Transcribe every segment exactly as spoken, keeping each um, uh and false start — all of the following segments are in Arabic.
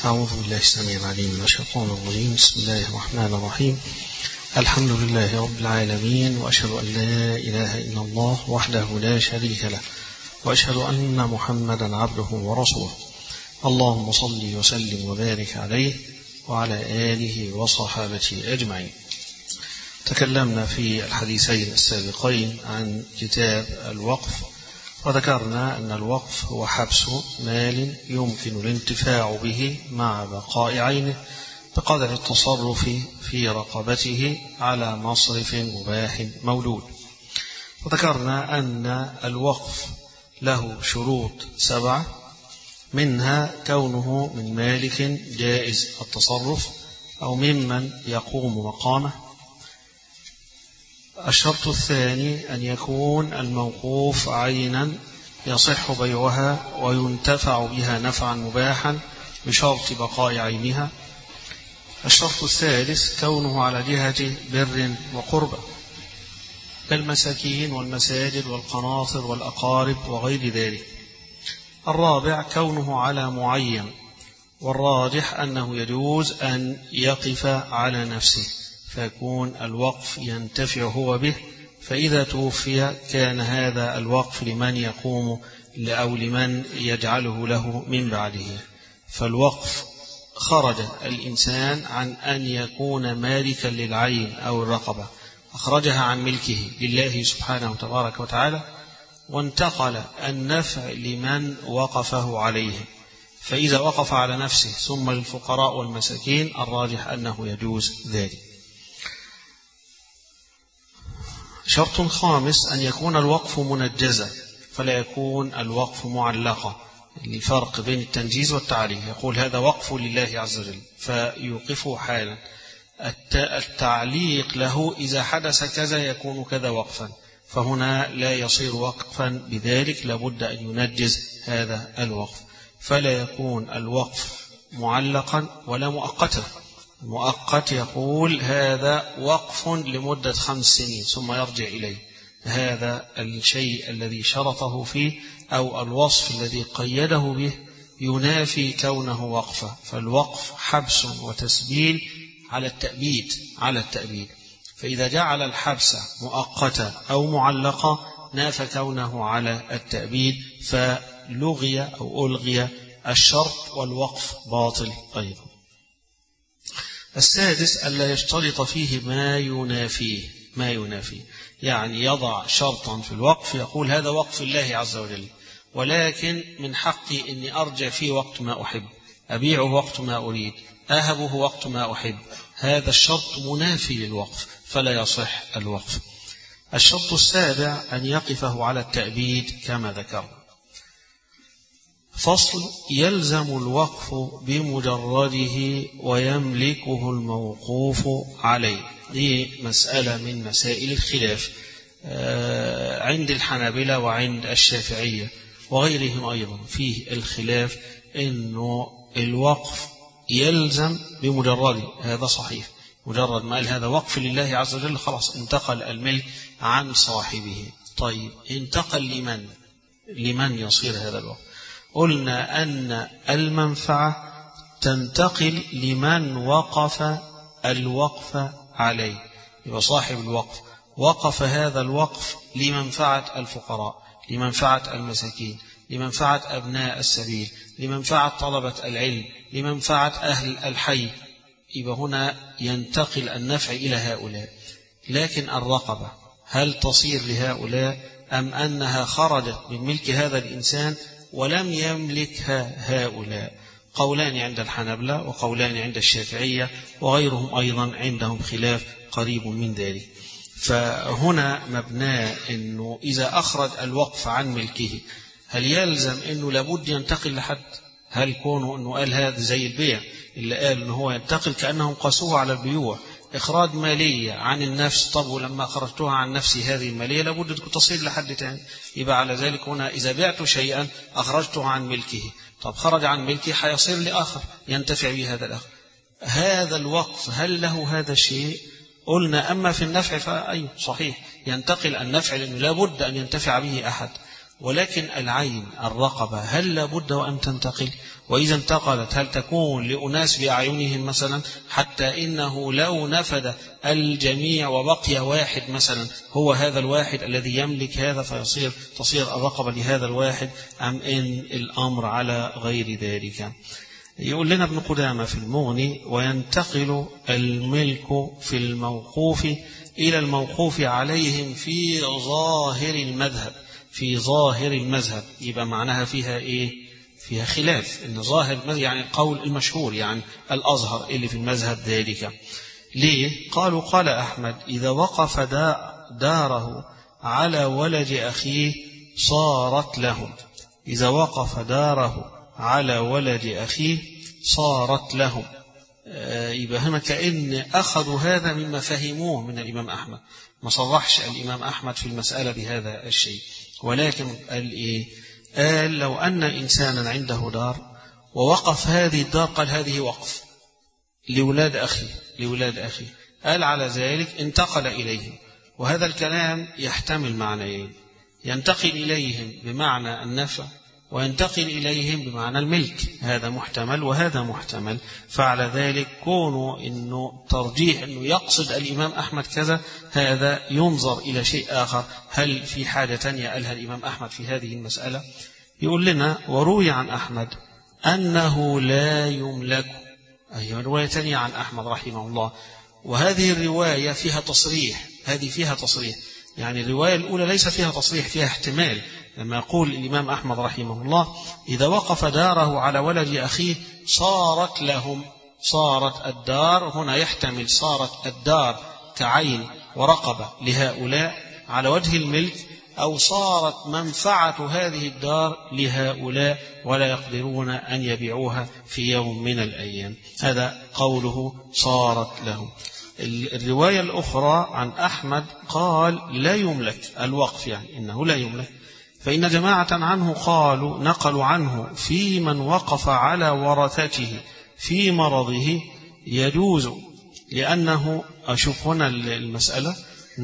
أعوذ بالله السميع العليم من الشيطان الرجيم. بسم الله الرحمن الرحيم. الحمد لله رب العالمين، وأشهد أن لا إله إلا الله وحده لا شريك له، وأشهد أن محمدا عبده ورسوله. اللهم صل وسلم وبارك عليه وعلى آله وصحابته أجمعين. تكلمنا في الحديثين السابقين عن كتاب الوقف، وذكرنا أن الوقف هو حبس مال يمكن الانتفاع به مع بقاء عينه بقدر التصرف في رقبته على مصرف مباح مولود. وذكرنا أن الوقف له شروط سبعة، منها كونه من مالك جائز التصرف أو ممن يقوم مقامه. الشرط الثاني أن يكون الموقوف عينا يصح بيعها وينتفع بها نفعا مباحا بشرط بقاء عينها. الشرط الثالث كونه على جهة بر وقربة كالمساكين والمساجد والقناطر والأقارب وغير ذلك. الرابع كونه على معين، والراجح أنه يجوز أن يقف على نفسه فيكون الوقف ينتفع هو به، فإذا توفي كان هذا الوقف لمن يقوم أو لمن يجعله له من بعده. فالوقف خرج الإنسان عن أن يكون مالكا للعين أو الرقبة، أخرجها عن ملكه لله سبحانه تبارك وتعالى، وانتقل النفع لمن وقفه عليه. فإذا وقف على نفسه ثم للفقراء والمساكين الراجح أنه يجوز ذلك. شرط خامس أن يكون الوقف منجزا، فلا يكون الوقف معلقا. الفرق بين التنجيز والتعليق، يقول هذا وقف لله عز وجل فيوقفه حالا. التعليق له إذا حدث كذا يكون كذا وقفا، فهنا لا يصير وقفا بذلك، لابد أن ينجز هذا الوقف. فلا يكون الوقف معلقا ولا مؤقتا. المؤقت يقول هذا وقف لمدة خمس سنين ثم يرجع إليه، هذا الشيء الذي شرطه فيه أو الوصف الذي قيده به ينافي كونه وقفا. فالوقف حبس وتسبيل على التأبيد على التأبيد فإذا جعل الحبس مؤقتا أو معلقا نافى كونه على التأبيد، فلغي أو ألغي الشرط والوقف باطل أيضا. السادس ألا يشترط فيه ما ينافيه ما ينافيه يعني يضع شرطا في الوقف يقول هذا وقف الله عز وجل، ولكن من حقي أني أرجع فيه وقت ما أحب، أبيعه وقت ما أريد، أهبه وقت ما أحب. هذا الشرط منافي للوقف فلا يصح الوقف. الشرط السابع أن يقفه على التأبيد كما ذكرنا. فصل: يلزم الوقف بمجرده ويملكه الموقوف عليه. دي مسألة من مسائل الخلاف عند الحنابلة وعند الشافعية وغيرهم أيضا، فيه الخلاف إنه الوقف يلزم بمجرده. هذا صحيح، مجرد ما قال هذا وقف لله عز وجل خلاص انتقل الملك عن صاحبه. طيب انتقل لمن لمن يصير هذا الوقف؟ قلنا أن المنفعة تنتقل لمن وقف الوقف عليه. يبقى صاحب الوقف وقف هذا الوقف لمنفعة الفقراء، لمنفعة المساكين، لمنفعة أبناء السبيل، لمنفعة طلبة العلم، لمنفعة أهل الحي. يبقى هنا ينتقل النفع إلى هؤلاء. لكن الرقبة هل تصير لهؤلاء أم أنها خرجت من ملك هذا الإنسان ولم يملكها هؤلاء؟ قولان عند الحنابلة وقولان عند الشافعية وغيرهم أيضا عندهم خلاف قريب من ذلك. فهنا مبناه أنه إذا أخرج الوقف عن ملكه هل يلزم أنه لابد ينتقل لحد؟ هل كونه أنه قال هذا زي البيع اللي قال أنه هو ينتقل كأنهم قاسوه على البيوع إخراج مالية عن النفس؟ طب ولما خرجتها عن نفسي هذه المالية لابد تصير لحد تاني. يبقى على ذلك هنا إذا بعت شيئا أخرجته عن ملكه، طب خرج عن ملكه حيصير لآخر ينتفع به هذا الآخر. هذا الوقف هل له هذا الشيء؟ قلنا أما في النفع فأي صحيح ينتقل النفع لأنه لابد أن ينتفع به أحد. ولكن العين الرقبة هل لابد وأن تنتقل؟ وإذا انتقلت هل تكون لأناس بأعينهم مثلا، حتى إنه لو نفد الجميع وبقي واحد مثلا هو هذا الواحد الذي يملك هذا فيصير تصير الرقبة لهذا الواحد، أم إن الأمر على غير ذلك؟ يقول لنا ابن قدامة في المغني: وينتقل الملك في الموقوف إلى الموقوف عليهم في ظاهر المذهب. في ظاهر المذهب يبقى معناها فيها إيه؟ فيها خلاف. إن ظاهر المذهب يعني القول المشهور، يعني الأظهر اللي في المذهب ذلك. ليه؟ قالوا قال أحمد: إذا وقف داره على ولد أخيه صارت لهم. إذا وقف داره على ولد أخيه صارت لهم. يبقى هنا كأن أخذوا هذا مما فهموه من الإمام أحمد. ما صرحش الإمام أحمد في المسألة بهذا الشيء، ولكن قال إيه؟ قال: لو أن إنسانا عنده دار ووقف هذه الدار، قال هذه وقف لولاد أخي لولاد أخي قال على ذلك انتقل إليهم. وهذا الكلام يحتمل معنيين: ينتقل إليهم بمعنى النفع، وينتقل إليهم بمعنى الملك. هذا محتمل وهذا محتمل. فعلى ذلك كونوا إنه ترجيح إنه يقصد الإمام أحمد كذا، هذا ينظر إلى شيء آخر. هل في حاجة تانية قالها الإمام أحمد في هذه المسألة؟ يقول لنا: وروي عن أحمد أنه لا يملك. أيها رواية تانية عن أحمد رحمه الله، وهذه الرواية فيها تصريح. هذه فيها تصريح، يعني الرواية الأولى ليس فيها تصريح، فيها احتمال. لما يقول الإمام أحمد رحمه الله: إذا وقف داره على ولد أخيه صارت لهم. صارت الدار هنا يحتمل صارت الدار كعين ورقبة لهؤلاء على وجه الملك، أو صارت منفعة هذه الدار لهؤلاء ولا يقدرون أن يبيعوها في يوم من الأيام. هذا قوله صارت لهم. الرواية الأخرى عن أحمد قال لا يملك الوقف، يعني إنه لا يملك. فإن جماعة عنه قالوا نقلوا عنه في من وقف على ورثته في مرضه يجوز، لأنه أشوف هنا المسألة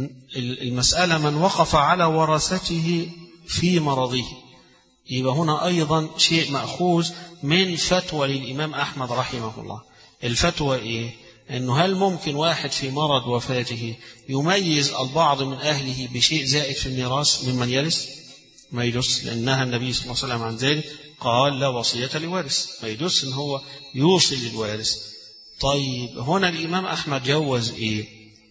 المسألة من وقف على ورثته في مرضه، يبقى هنا أيضا شيء مأخوذ من فتوى للإمام أحمد رحمه الله. الفتوى إيه؟ أنه هل ممكن واحد في مرض وفاته يميز البعض من أهله بشيء زائد في الميراث ممن يرث؟ ما يجوز، لأنها النبي صلى الله عليه وسلم عن ذلك قال: لا وصية لوارث. ما يجوز أن هو يوصي للوارث. طيب هنا الإمام أحمد جوز إيه؟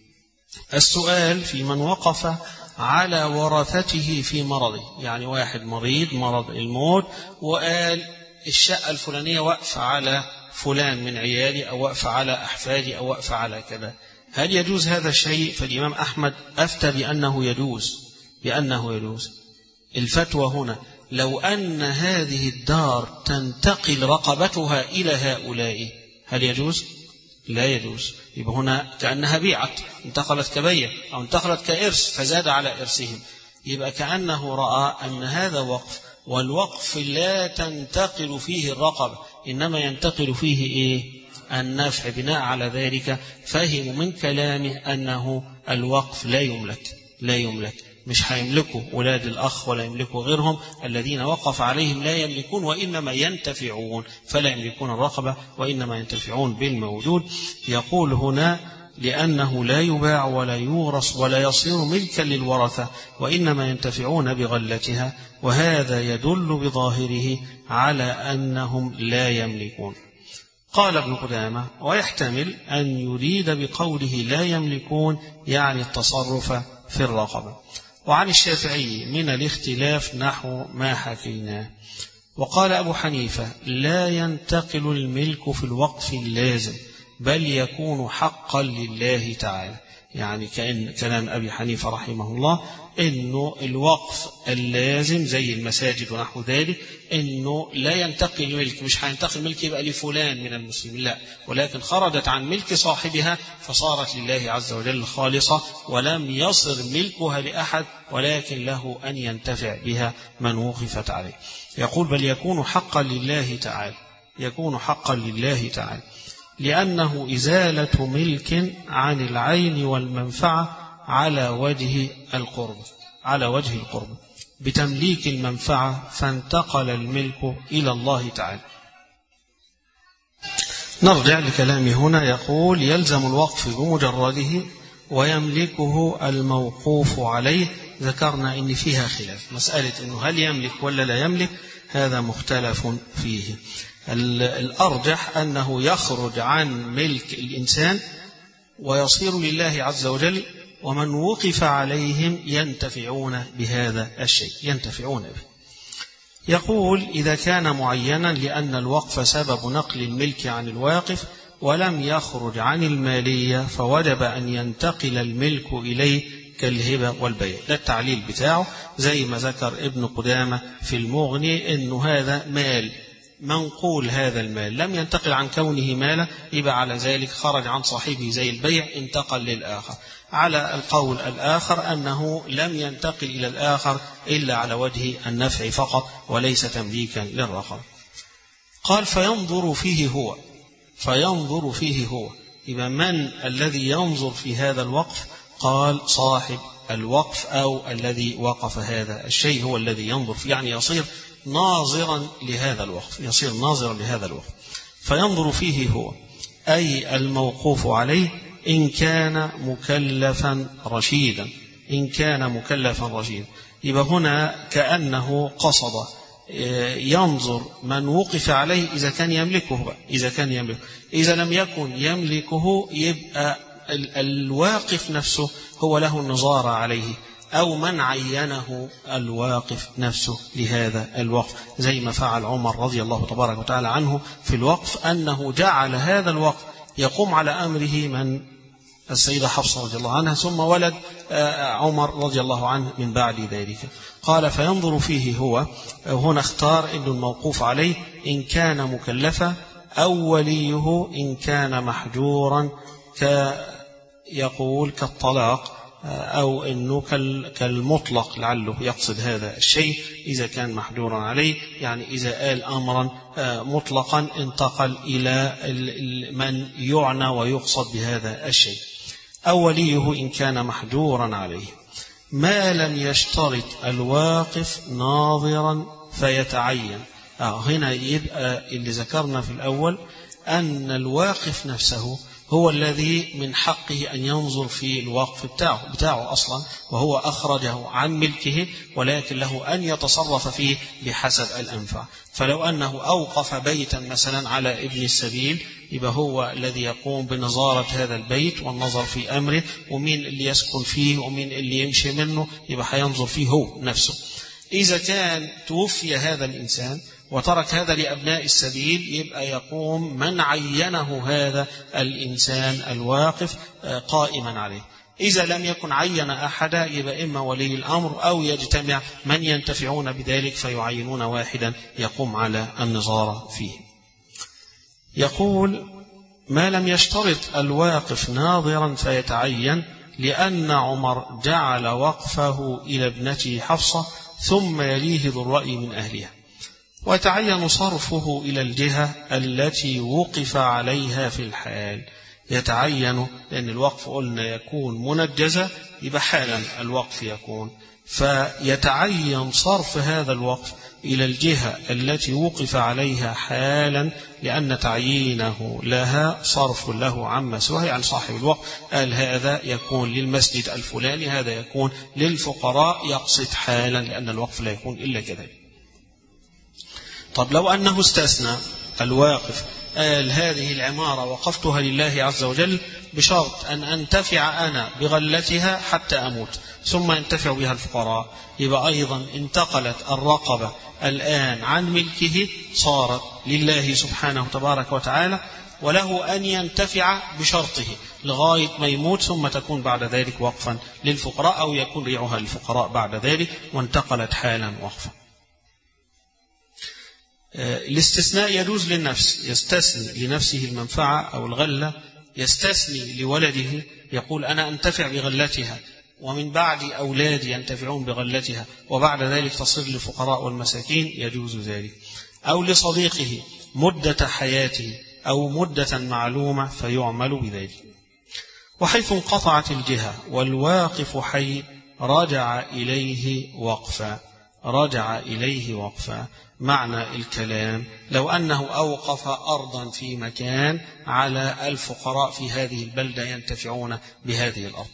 السؤال في من وقف على ورثته في مرضه، يعني واحد مريض مرض الموت وقال الشقة الفلانية وقف على فلان من عيالي، أو وقف على أحفادي، أو وقف على كذا، هل يجوز هذا الشيء؟ فالإمام أحمد أفتى بأنه يجوز بأنه يجوز. الفتوى هنا لو أن هذه الدار تنتقل رقبتها إلى هؤلاء هل يجوز؟ لا يجوز. يبقى هنا كأنها بيعت، انتقلت كبيع أو انتقلت كإرث فزاد على إرثهم. يبقى كأنه رأى أن هذا وقف، والوقف لا تنتقل فيه الرقبة، إنما ينتقل فيه إيه؟ النفع. بناء على ذلك فهم من كلامه أنه الوقف لا يملك لا يملك مش هيملكوا ولاد الأخ ولا يملكوا غيرهم، الذين وقف عليهم لا يملكون وإنما ينتفعون، فلا يملكون الرقبة وإنما ينتفعون بالموجود. يقول هنا: لأنه لا يباع ولا يورث ولا يصير ملكا للورثة، وإنما ينتفعون بغلتها، وهذا يدل بظاهره على أنهم لا يملكون. قال ابن قدامة: ويحتمل أن يريد بقوله لا يملكون يعني التصرف في الرقبة. وعن الشافعي من الاختلاف نحو ما حكيناه. وقال أبو حنيفة: لا ينتقل الملك في الوقف اللازم، بل يكون حقا لله تعالى. يعني كأن كلام أبي حنيفة رحمه الله إنه الوقف اللازم زي المساجد ونحو ذلك إنه لا ينتقل الملك، مش هينتقل ملك يبقى لفلان من المسلمين، لا، ولكن خرجت عن ملك صاحبها فصارت لله عز وجل خالصة، ولم يصر ملكها لأحد، ولكن له أن ينتفع بها من وقفت عليه. يقول: بل يكون حقا لله تعالى يكون حقا لله تعالى لأنه إزالة ملك عن العين والمنفعة على وجه القرب على وجه القرب بتمليك المنفعة فانتقل الملك إلى الله تعالى. نرجع لكلامه هنا، يقول يلزم الوقف بمجرده ويملكه الموقوف عليه. ذكرنا إن فيها خلاف، مسألة إنه هل يملك ولا لا يملك هذا مختلف فيه. الأرجح أنه يخرج عن ملك الإنسان ويصير لله عز وجل، ومن وقف عليهم ينتفعون بهذا الشيء، ينتفعون به. يقول إذا كان معينا لأن الوقف سبب نقل الملك عن الواقف ولم يخرج عن المالية فوجب أن ينتقل الملك إليه كالهبة والبيع. ده التعليل بتاعه زي ما ذكر ابن قدامة في المغني، إنه هذا مال منقول، هذا المال لم ينتقل عن كونه مالا، يبقى على ذلك خرج عن صاحبه زي البيع، انتقل للآخر. على القول الآخر أنه لم ينتقل إلى الآخر إلا على وجه النفع فقط وليس تمليكا للرقم. قال فينظر فيه هو، فينظر فيه هو، يبقى من الذي ينظر في هذا الوقف؟ قال صاحب الوقف أو الذي وقف هذا الشيء هو الذي ينظر فيه، يعني يصير ناظرا لهذا الوقف، يصير ناظرا لهذا الوقف. فينظر فيه هو أي الموقوف عليه إن كان مكلفا رشيدا، إن كان مكلفا رشيدا. يبقى هنا كأنه قصد ينظر من وقف عليه إذا كان يملكه بقى. إذا كان يملكه، إذا لم يكن يملكه يبقى الواقف نفسه هو له النظارة عليه، أو من عينه الواقف نفسه لهذا الوقف، زي ما فعل عمر رضي الله تبارك وتعالى عنه في الوقف، أنه جعل هذا الوقف يقوم على أمره من السيدة حفصة رضي الله عنها، ثم ولد عمر رضي الله عنه من بعد ذلك. قال فينظر فيه هو، هنا اختار إن الموقوف عليه إن كان مكلفا، أو وليه إن كان محجورا، كيقول كالطلاق، أو أنه كالمطلق، لعله يقصد هذا الشيء إذا كان محجورا عليه، يعني إذا قال أمرا مطلقا انتقل إلى من يعنى ويقصد بهذا الشيء. أو وليه إن كان محجورا عليه، ما لم يشترط الواقف ناظرا فيتعين. آه هنا يبقى اللي ذكرنا في الأول أن الواقف نفسه هو الذي من حقه أن ينظر في الوقف بتاعه, بتاعه أصلا، وهو أخرجه عن ملكه، ولكن له أن يتصرف فيه بحسب الأنفع. فلو أنه أوقف بيتا مثلا على ابن السبيل، يبقى هو الذي يقوم بنظارة هذا البيت والنظر في أمره، ومين اللي يسكن فيه ومين اللي يمشي منه، يبقى هينظر فيه هو نفسه. إذا كان توفي هذا الإنسان وترك هذا لأبناء السبيل، يبقى يقوم من عينه هذا الإنسان الواقف قائما عليه. إذا لم يكن عين أحدا، يبقى إما ولي الأمر أو يجتمع من ينتفعون بذلك فيعينون واحدا يقوم على النظارة فيه. يقول ما لم يشترط الواقف ناظرا فيتعين، لأن عمر جعل وقفه إلى ابنته حفصة ثم يليه ذو الرأي من أهلها، ويتعين صرفه إلى الجهة التي وقف عليها في الحال. يتعين لأن الوقف قلنا يكون منجزة، يبقى حالا الوقف يكون، فيتعين صرف هذا الوقف إلى الجهة التي وقف عليها حالا، لأن تعيينه لها صرف له عما سواه. يعني صاحب الوقف قال هذا يكون للمسجد الفلاني، هذا يكون للفقراء، يقصد حالا، لأن الوقف لا يكون إلا كذلك. طب لو أنه استثنى الواقف، قال هذه العمارة وقفتها لله عز وجل بشرط أن أنتفع أنا بغلتها حتى أموت ثم ينتفع بها الفقراء، يبقى أيضا انتقلت الرقبة الآن عن ملكه، صارت لله سبحانه تبارك وتعالى، وله أن ينتفع بشرطه لغاية ما يموت، ثم تكون بعد ذلك وقفا للفقراء، أو يكون ريعها للفقراء بعد ذلك، وانتقلت حالا وقفا. الاستثناء يجوز للنفس، يستثني لنفسه المنفعة أو الغلة، يستثني لولده، يقول أنا أنتفع بغلتها ومن بعد أولادي ينتفعون بغلتها، وبعد ذلك تصير للفقراء والمساكين، يجوز ذلك. أو لصديقه مدة حياته أو مدة معلومة فيعمل بذلك. وحيث انقطعت الجهة والواقف حي رجع إليه وقفا، رجع إليه وقفا. معنى الكلام لو أنه أوقف أرضا في مكان على الفقراء في هذه البلدة ينتفعون بهذه الأرض،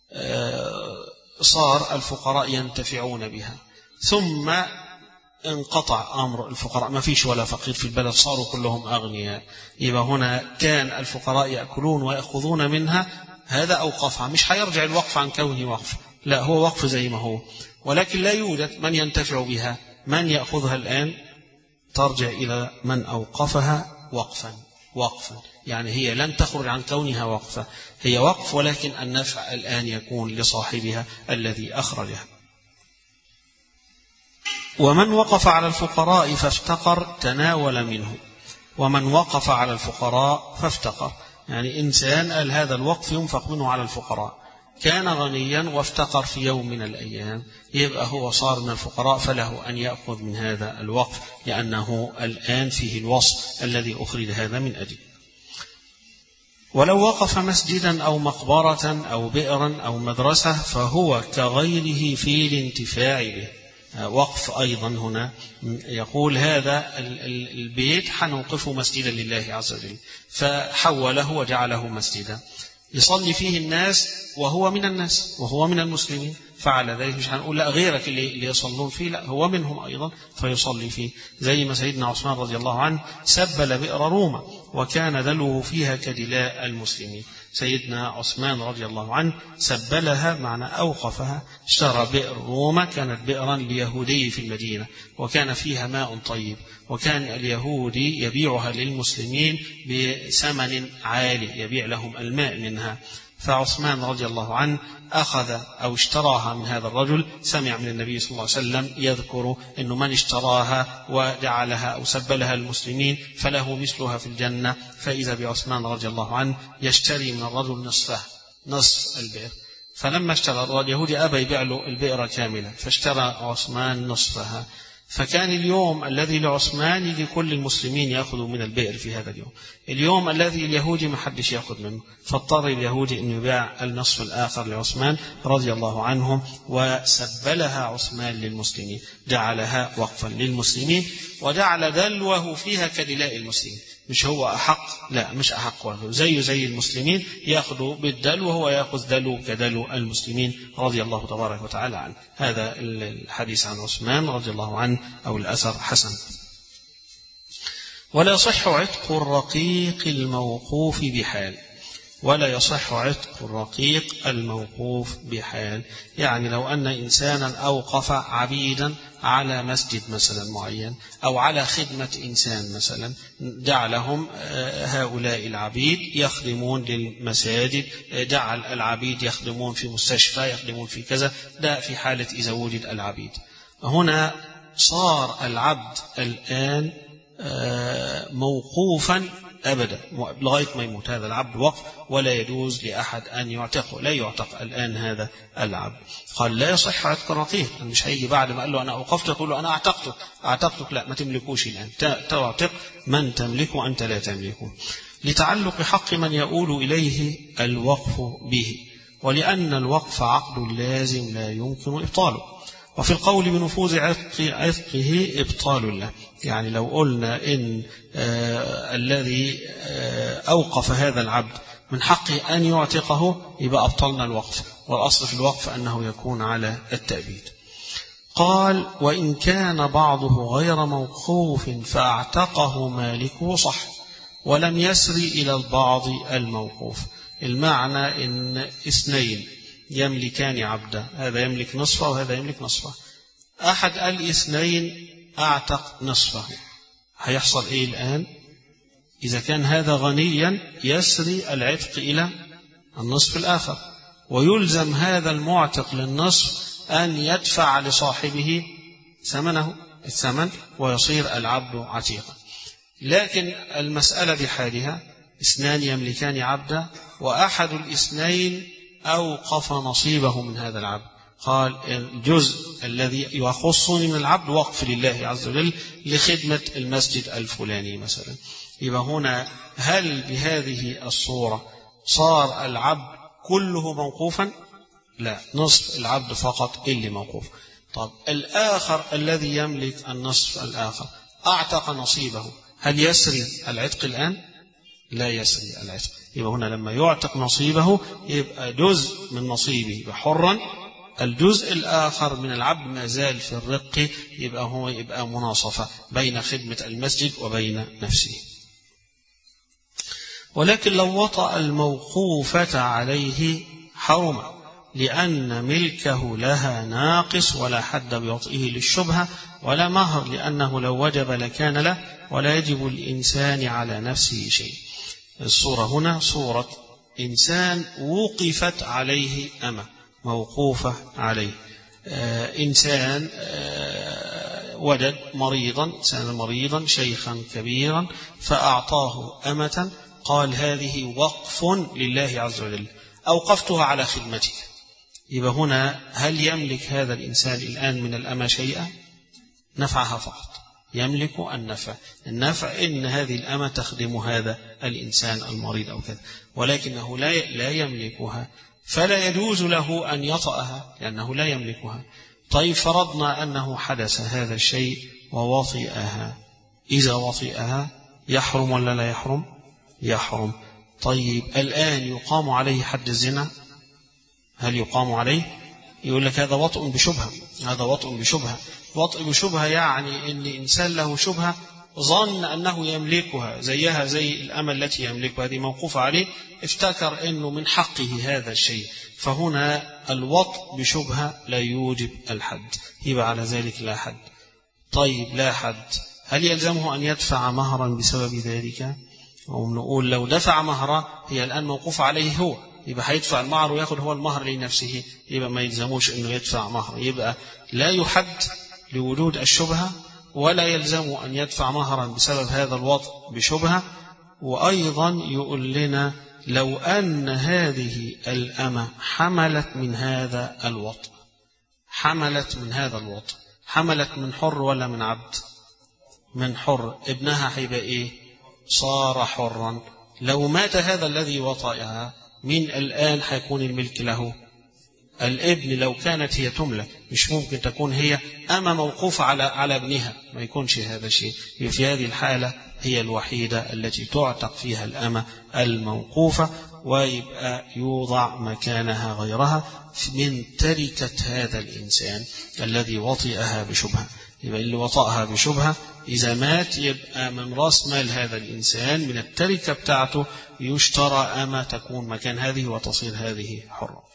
صار الفقراء ينتفعون بها، ثم انقطع أمر الفقراء، ما فيش ولا فقير في البلد، صاروا كلهم أغنياء، يبقى هنا كان الفقراء يأكلون ويأخذون منها، هذا أوقفها، مش هيرجع الوقف عن كونه وقف، لا هو وقف زي ما هو، ولكن لا يوجد من ينتفع بها، من يأخذها الآن ترجع إلى من أوقفها وقفا وقفا، يعني هي لن تخرج عن كونها وقفا، هي وقف ولكن النفع الآن يكون لصاحبها الذي أخرجها. ومن وقف على الفقراء فافتقر تناول منه، ومن وقف على الفقراء فافتقر، يعني إنسان قال هذا الوقف ينفق منه على الفقراء، كان غنيا وافتقر في يوم من الأيام، يبقى هو صار من الفقراء، فله أن يأخذ من هذا الوقف، لأنه الآن فيه الوصف الذي أخرج هذا من أجله. ولو وقف مسجدا أو مقبرة أو بئرا أو مدرسة فهو كغيره في الانتفاع به. وقف أيضا هنا يقول هذا البيت حنوقفه مسجدا لله عز وجل، فحوله وجعله مسجدا يصلي فيه الناس وهو من الناس وهو من المسلمين، فعلى ذلك مش هنقول لا غيرك اللي, اللي يصلون فيه، لا هو منهم أيضا فيصلي فيه، زي ما سيدنا عثمان رضي الله عنه سبل بئر روما وكان دلوه فيها كدلاء المسلمين. سيدنا عثمان رضي الله عنه سبلها معنى أوقفها، اشترى بئر روما، كانت بئرا ليهودي في المدينة وكان فيها ماء طيب، وكان اليهودي يبيعها للمسلمين بثمن عالي، يبيع لهم الماء منها، فعثمان رضي الله عنه أخذ أو اشتراها من هذا الرجل، سمع من النبي صلى الله عليه وسلم يذكر أنه من اشتراها وجعلها أو سبلها المسلمين فله مثلها في الجنة، فإذا بعثمان رضي الله عنه يشتري من الرجل نصفه نصف البئر، فلما اشترى اليهودي أبى يبيع له البئر كاملة فاشترى عثمان نصفها، فكان اليوم الذي لعثمان يجي كل المسلمين يأخذوا من البئر في هذا اليوم، اليوم الذي اليهودي ما حدش يأخذ منه، فاضطر اليهودي أن يبيع النصف الآخر لعثمان رضي الله عنهم، وسبلها عثمان للمسلمين، جعلها وقفا للمسلمين وجعل دلوه فيها كدلاء المسلمين، مش هو أحق، لا مش أحق وهو زيه زي المسلمين، يأخذ بالدلو وهو يأخذ دلو كدلو المسلمين رضي الله تبارك وتعالى عنه. هذا الحديث عن عثمان رضي الله عنه أو الأثر حسن. ولا يصح عتق الرقيق الموقوف بحال، ولا يصح عتق الرقيق الموقوف بحال، يعني لو أن إنسانا أوقف عبيدا على مسجد مثلا معين أو على خدمة إنسان مثلا، جعلهم هؤلاء العبيد يخدمون للمساجد، جعل العبيد يخدمون في مستشفى، يخدمون في كذا، ده في حالة إذا وجد العبيد. هنا صار العبد الآن موقوفا أبدا لغاية ما يموت هذا العبد وقف، ولا يجوز لأحد أن يعتقه، لا يعتق الآن هذا العبد. قال لا يصح عتق الرقيق، مش هيجي بعد ما قال له أنا أوقفته يقول له أنا أعتقتك أعتقتك لا ما تملكوش الآن، تعتق من تملكه أنت لا تملكه، لتعلق حق من يؤول إليه الوقف به، ولأن الوقف عقد لازم لا يمكن إبطاله، وفي القول بنفوذ عتق عتقه إبطال له، يعني لو قلنا إن آه الذي آه أوقف هذا العبد من حقه أن يعتقه يبقى أبطلنا الوقف، والأصل في الوقف أنه يكون على التأبيد. قال وإن كان بعضه غير موقوف فاعتقه مالكه صح، ولم يسري إلى البعض الموقوف، المعنى إن اثنين يملكان عبدا، هذا يملك نصفه وهذا يملك نصفه، أحد الاثنين أعتق نصفه، هيحصل إيه الآن؟ إذا كان هذا غنيا يسري العتق إلى النصف الآخر، ويلزم هذا المعتق للنصف أن يدفع لصاحبه ثمنه الثمن ويصير العبد عتيقا. لكن المسألة بحالها اثنان يملكان عبدا وأحد الاثنين أوقف نصيبه من هذا العبد، قال الجزء الذي يخصني من العبد وقف لله عز وجل لخدمة المسجد الفلاني مثلا، يبقى هنا هل بهذه الصورة صار العبد كله موقوفا؟ لا، نصف العبد فقط اللي موقوف. طب الآخر الذي يملك النصف الآخر أعتق نصيبه، هل يسري العتق الآن؟ لا يسري العتق. يبقى هنا لما يعتق نصيبه يبقى جزء من نصيبه حرا، الجزء الآخر من العبد ما زال في الرق، يبقى هو يبقى مناصفة بين خدمة المسجد وبين نفسه. ولكن لو وطأ الموقوفة عليه حرم، لأن ملكه لها ناقص ولا حد بوطئه للشبهة ولا مهر، لأنه لو وجب لكان له ولا يجب الإنسان على نفسه شيء. الصورة هنا صورة إنسان وقفت عليه أمة موقوفة عليه. آه إنسان آه وجد مريضا، إنسان مريضا شيخا كبيرا فأعطاه أمة، قال هذه وقف لله عز وجل، أوقفتها على خدمتك. يبقى هنا هل يملك هذا الإنسان الآن من الأمة شيئا؟ نفعها فقط، يملك النفع. النفع إن هذه الأمة تخدم هذا الإنسان المريض أو كذا، ولكنه لا لا يملكها، فلا يجوز له أن يطأها لأنه لا يملكها. طيب فرضنا أنه حدث هذا الشيء ووطئها، إذا وطئها يحرم ولا لا يحرم؟ يحرم. طيب الآن يقام عليه حد الزنا؟ هل يقام عليه؟ يقول لك هذا وطء بشبهة، هذا وطء بشبهة. وطء بشبهة يعني إن إنسان له شبهة ظن أنه يملكها زيها زي الأمة التي يملكها، هذه موقوفة عليه، افتكر أنه من حقه هذا الشيء، فهنا الوطء بشبهة لا يوجب الحد، يبقى على ذلك لا حد. طيب لا حد، هل يلزمه أن يدفع مهرا بسبب ذلك؟ ونقول لو دفع مهرا هي الآن موقوف عليه هو، يبقى هيدفع المهر ويأخذ هو المهر لنفسه، يبقى ما يلزموش أنه يدفع مهر، يبقى لا يحد لوجود الشبهة ولا يلزم أن يدفع مهرا بسبب هذا الوطء بشبهة. وأيضا يقول لنا لو أن هذه الأمة حملت من هذا الوطء، حملت من هذا الوطء، حملت من حر ولا من عبد؟ من حر، ابنها هيبقى إيه؟ صار حرا. لو مات هذا الذي وطئها من الآن هيكون الملك له؟ الابن. لو كانت هي تملك، مش ممكن تكون هي أما موقوفة على على ابنها، ما يكونش هذا الشيء. في هذه الحالة هي الوحيدة التي تعتق فيها الأمة الموقوفة، ويبقى يوضع مكانها غيرها من تركة هذا الإنسان الذي وطئها بشبهة. يبقى اللي وطئها بشبهة إذا مات يبقى من رأس مال هذا الإنسان من التركة بتاعته يشترى أمة تكون مكان هذه وتصير هذه حرة.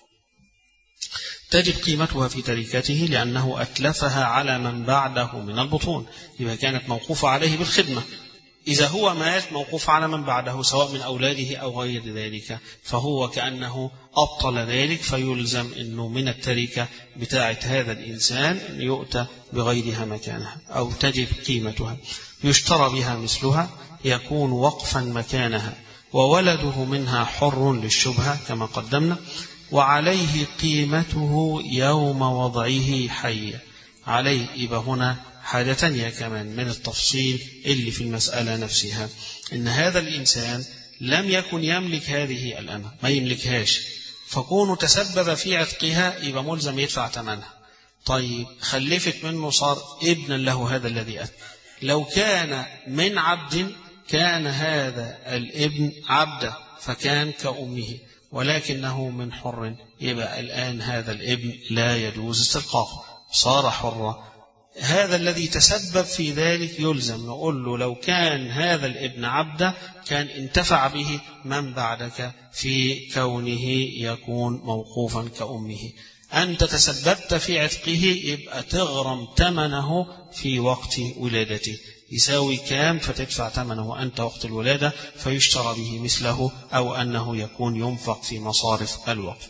تجب قيمتها في تركته لأنه أتلفها على من بعده من البطون، إذا كانت موقوفة عليه بالخدمة. إذا هو مات موقوف على من بعده سواء من أولاده أو غير ذلك، فهو كأنه أبطل ذلك، فيلزم أنه من التركة بتاعة هذا الإنسان يؤتى بغيرها مكانها أو تجب قيمتها. يشترى بها مثلها، يكون وقفا مكانها، وولده منها حر للشبهة كما قدمنا، وعليه قيمته يوم وضعه حيا. عليه يبقى هنا حاجة تانية كمان من التفصيل اللي في المسألة نفسها، إن هذا الإنسان لم يكن يملك هذه الأمة، ما يملكهاش، فكونه تسبب في عتقها يبقى ملزم يدفع ثمنها. طيب خلفت منه صار ابنا له هذا الذي أتى، لو كان من عبد كان هذا الابن عبدا فكان كأمه، ولكنه من حر، يبقى الآن هذا الابن لا يجوز استلقاقه، صار حرا. هذا الذي تسبب في ذلك يلزم نقول له لو كان هذا الابن عبدا كان انتفع به من بعدك في كونه يكون موقوفا كأمه. أنت تسببت في عتقه يبقى تغرم ثمنه في وقت ولادته، يساوي كام فتدفع ثمنه أنت وقت الولادة فيشترى به مثله، أو أنه يكون ينفق في مصارف الوقت.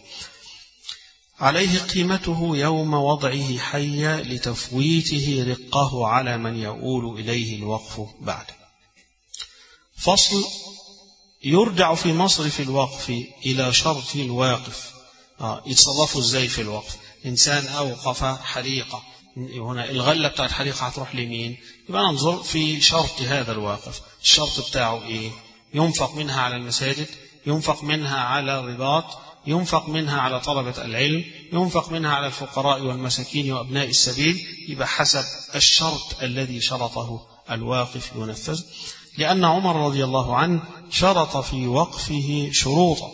عليه قيمته يوم وضعه حيا لتفويته رقه على من يؤول إليه الوقف بعد. فصل: يرجع في مصرف الوقف إلى شرط الواقف. آه يتصرفوا ازاي في الوقف؟ إنسان أوقف حديقة، هنا الغلة بتاعت حديقة هتروح لمين؟ يبقى ننظر في شرط هذا الواقف، الشرط بتاعه إيه؟ ينفق منها على المساجد، ينفق منها على الرباط، ينفق منها على طلبة العلم، ينفق منها على الفقراء والمساكين وأبناء السبيل، يبقى حسب الشرط الذي شرطه الواقف ينفذ. لأن عمر رضي الله عنه شرط في وقفه شروطا،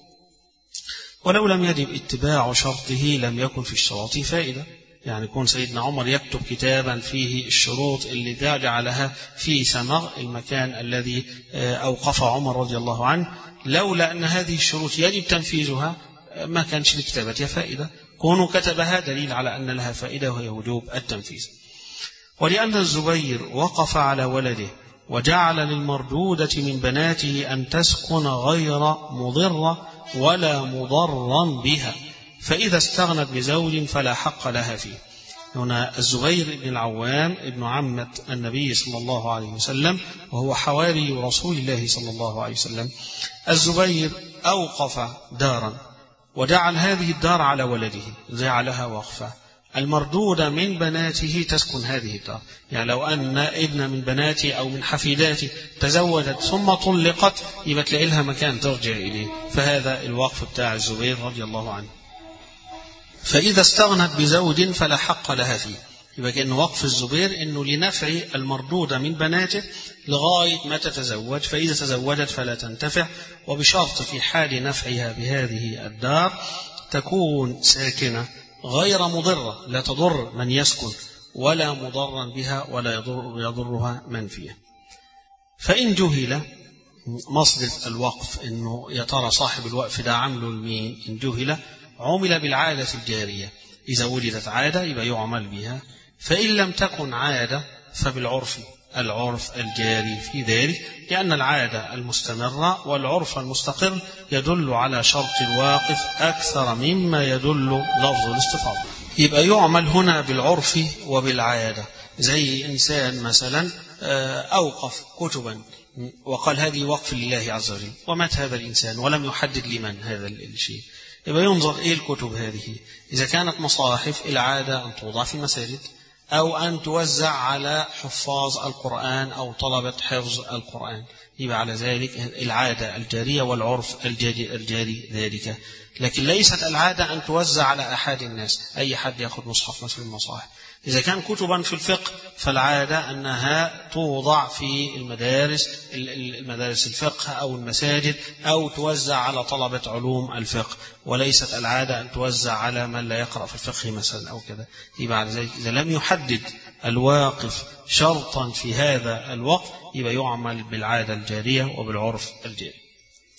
ولو لم يجب اتباع شرطه لم يكن في الشروط فائدة. يعني يكون سيدنا عمر يكتب كتابا فيه الشروط اللي جعلها في سمغ المكان الذي أوقف عمر رضي الله عنه، لولا أن هذه الشروط يجب تنفيذها ما كانش لكتابتها فائدة. كونه كتبها دليل على أن لها فائدة وهي وجوب التنفيذ. ولأن الزبير وقف على ولده وجعل للمردودة من بناته أن تسكن غير مضرة ولا مضرا بها، فإذا استغنت بزوج فلا حق لها فيه. هنا الزبير بن العوام ابن عمة النبي صلى الله عليه وسلم، وهو حواري رسول الله صلى الله عليه وسلم. الزبير أوقف دارا وجعل هذه الدار على ولده، جعلها وقفة. المردودة من بناته تسكن هذه الدار. يعني لو أن ابن من بناتي أو من حفيداتي تزوجت ثم طلقت يبقى تلاقي لها مكان ترجع إليه، فهذا الوقف بتاع الزبير رضي الله عنه. فإذا استغنت بزوج فلا حق لها فيه، يبقى كأن وقف الزبير إنه لنفع المردودة من بناته لغاية ما تتزوج، فإذا تزوجت فلا تنتفع، وبشرط في حال نفعها بهذه الدار تكون ساكنة غير مضرة، لا تضر من يسكن ولا مضرا بها ولا يضر يضرها من فيها. فإن جهل مصدر الوقف إنه يا ترى صاحب الوقف ده عمله لمين، إن جهل عمل بالعادة الجارية، إذا وجدت عادة يبقى يعمل بها، فإن لم تكن عادة فبالعرف، العرف الجاري في ذلك، لأن العادة المستمرة والعرف المستقر يدل على شرط الواقف أكثر مما يدل لفظ الاستفاضة. يبقى يعمل هنا بالعرف وبالعادة. زي إنسان مثلا أوقف كتبا وقال هذه وقف لله عز وجل، ومات هذا الإنسان ولم يحدد لمن هذا الشيء، يبقى ينظر إيه الكتب هذه. إذا كانت مصاحف العادة أن توضع في المساجد، أو أن توزع على حفاظ القرآن أو طلبة حفظ القرآن، يبقى على ذلك العادة الجارية والعرف الجاري, الجاري ذلك. لكن ليست العادة أن توزع على أحد الناس، أي حد يأخذ مصحف مثل المصاحف. إذا كان كتبا في الفقه فالعادة أنها توضع في المدارس المدارس الفقه أو المساجد، أو توزع على طلبة علوم الفقه، وليست العادة أن توزع على من لا يقرأ في الفقه مثلا أو كذا. يبقى على ذلك إذا لم يحدد الواقف شرطا في هذا الوقت يبقى يعمل بالعادة الجارية وبالعرف الجاري.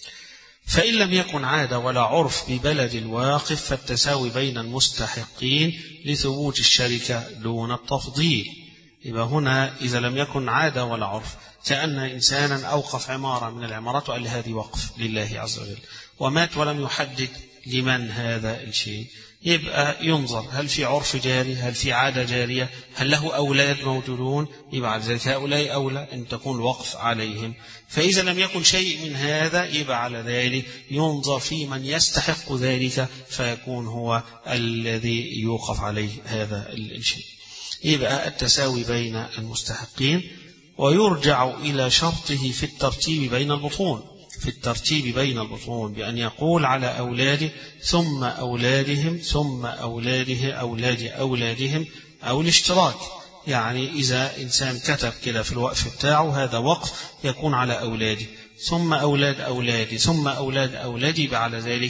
فإن لم يكن عادة ولا عرف ببلد الواقف فالتساوي بين المستحقين لثبوت الشركة دون التفضيل. يبقى هنا إذا لم يكن عادة ولا عرف، كأن إنسانا أوقف عمارة من العمارات وقال هذه وقف لله عز وجل، ومات ولم يحدد لمن هذا الشيء، يبقى ينظر هل في عرف جاري، هل في عادة جارية، هل له أولاد موجودون، يبقى على ذلك هؤلاء أولى أن تكون وقف عليهم. فإذا لم يكن شيء من هذا يبقى على ذلك ينظر في من يستحق ذلك فيكون هو الذي يوقف عليه هذا الشيء. يبقى التساوي بين المستحقين، ويرجع إلى شرطه في الترتيب بين البطون، في الترتيب بين البطون بأن يقول على أولاده ثم أولادهم ثم أولاده أولاد أولادهم، أو الاشتراك. يعني إذا إنسان كتب كده في الوقف بتاعه هذا وقف يكون على أولاده ثم أولاد أولادي ثم أولاد أولادي، على ذلك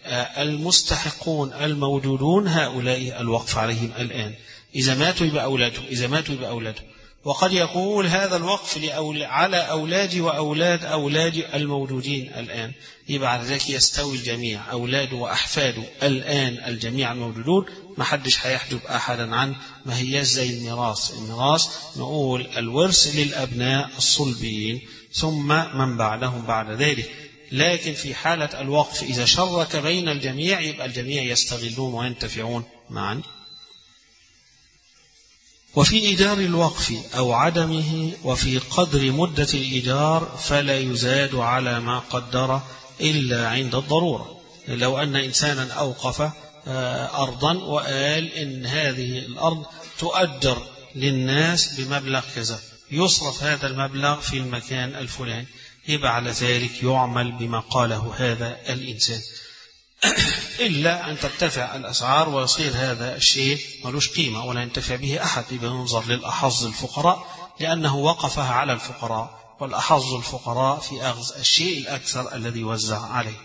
المستحقون الموجودون هؤلاء الوقف عليهم الآن، إذا ماتوا يبقى أولاده، إذا ماتوا يبقى أولاده. وقد يقول هذا الوقف على أولادي وأولاد أولادي الموجودين الآن، يبقى على ذلك يستوي الجميع، أولاده وأحفاده الآن الجميع الموجودون، ما حدش هيحجب أحدا عنه. ما هي زي الميراث، الميراث نقول الورث للأبناء الصلبين ثم من بعدهم بعد ذلك. لكن في حالة الوقف إذا شرك بين الجميع يبقى الجميع يستغلون وينتفعون معا. وفي إيجار الوقف أو عدمه وفي قدر مدة الإيجار فلا يزاد على ما قدر إلا عند الضرورة. لو أن إنسانا أوقف أرضا وقال إن هذه الأرض تؤجر للناس بمبلغ كذا، يصرف هذا المبلغ في المكان الفلاني، يبقى على ذلك يعمل بما قاله هذا الإنسان، إلا أن ترتفع الأسعار ويصير هذا الشيء ملوش قيمة ولا ينتفع به أحد. يبقى ينظر للأحظ الفقراء لأنه وقفها على الفقراء، والأحظ الفقراء في أخذ الشيء الأكثر الذي يوزع عليه.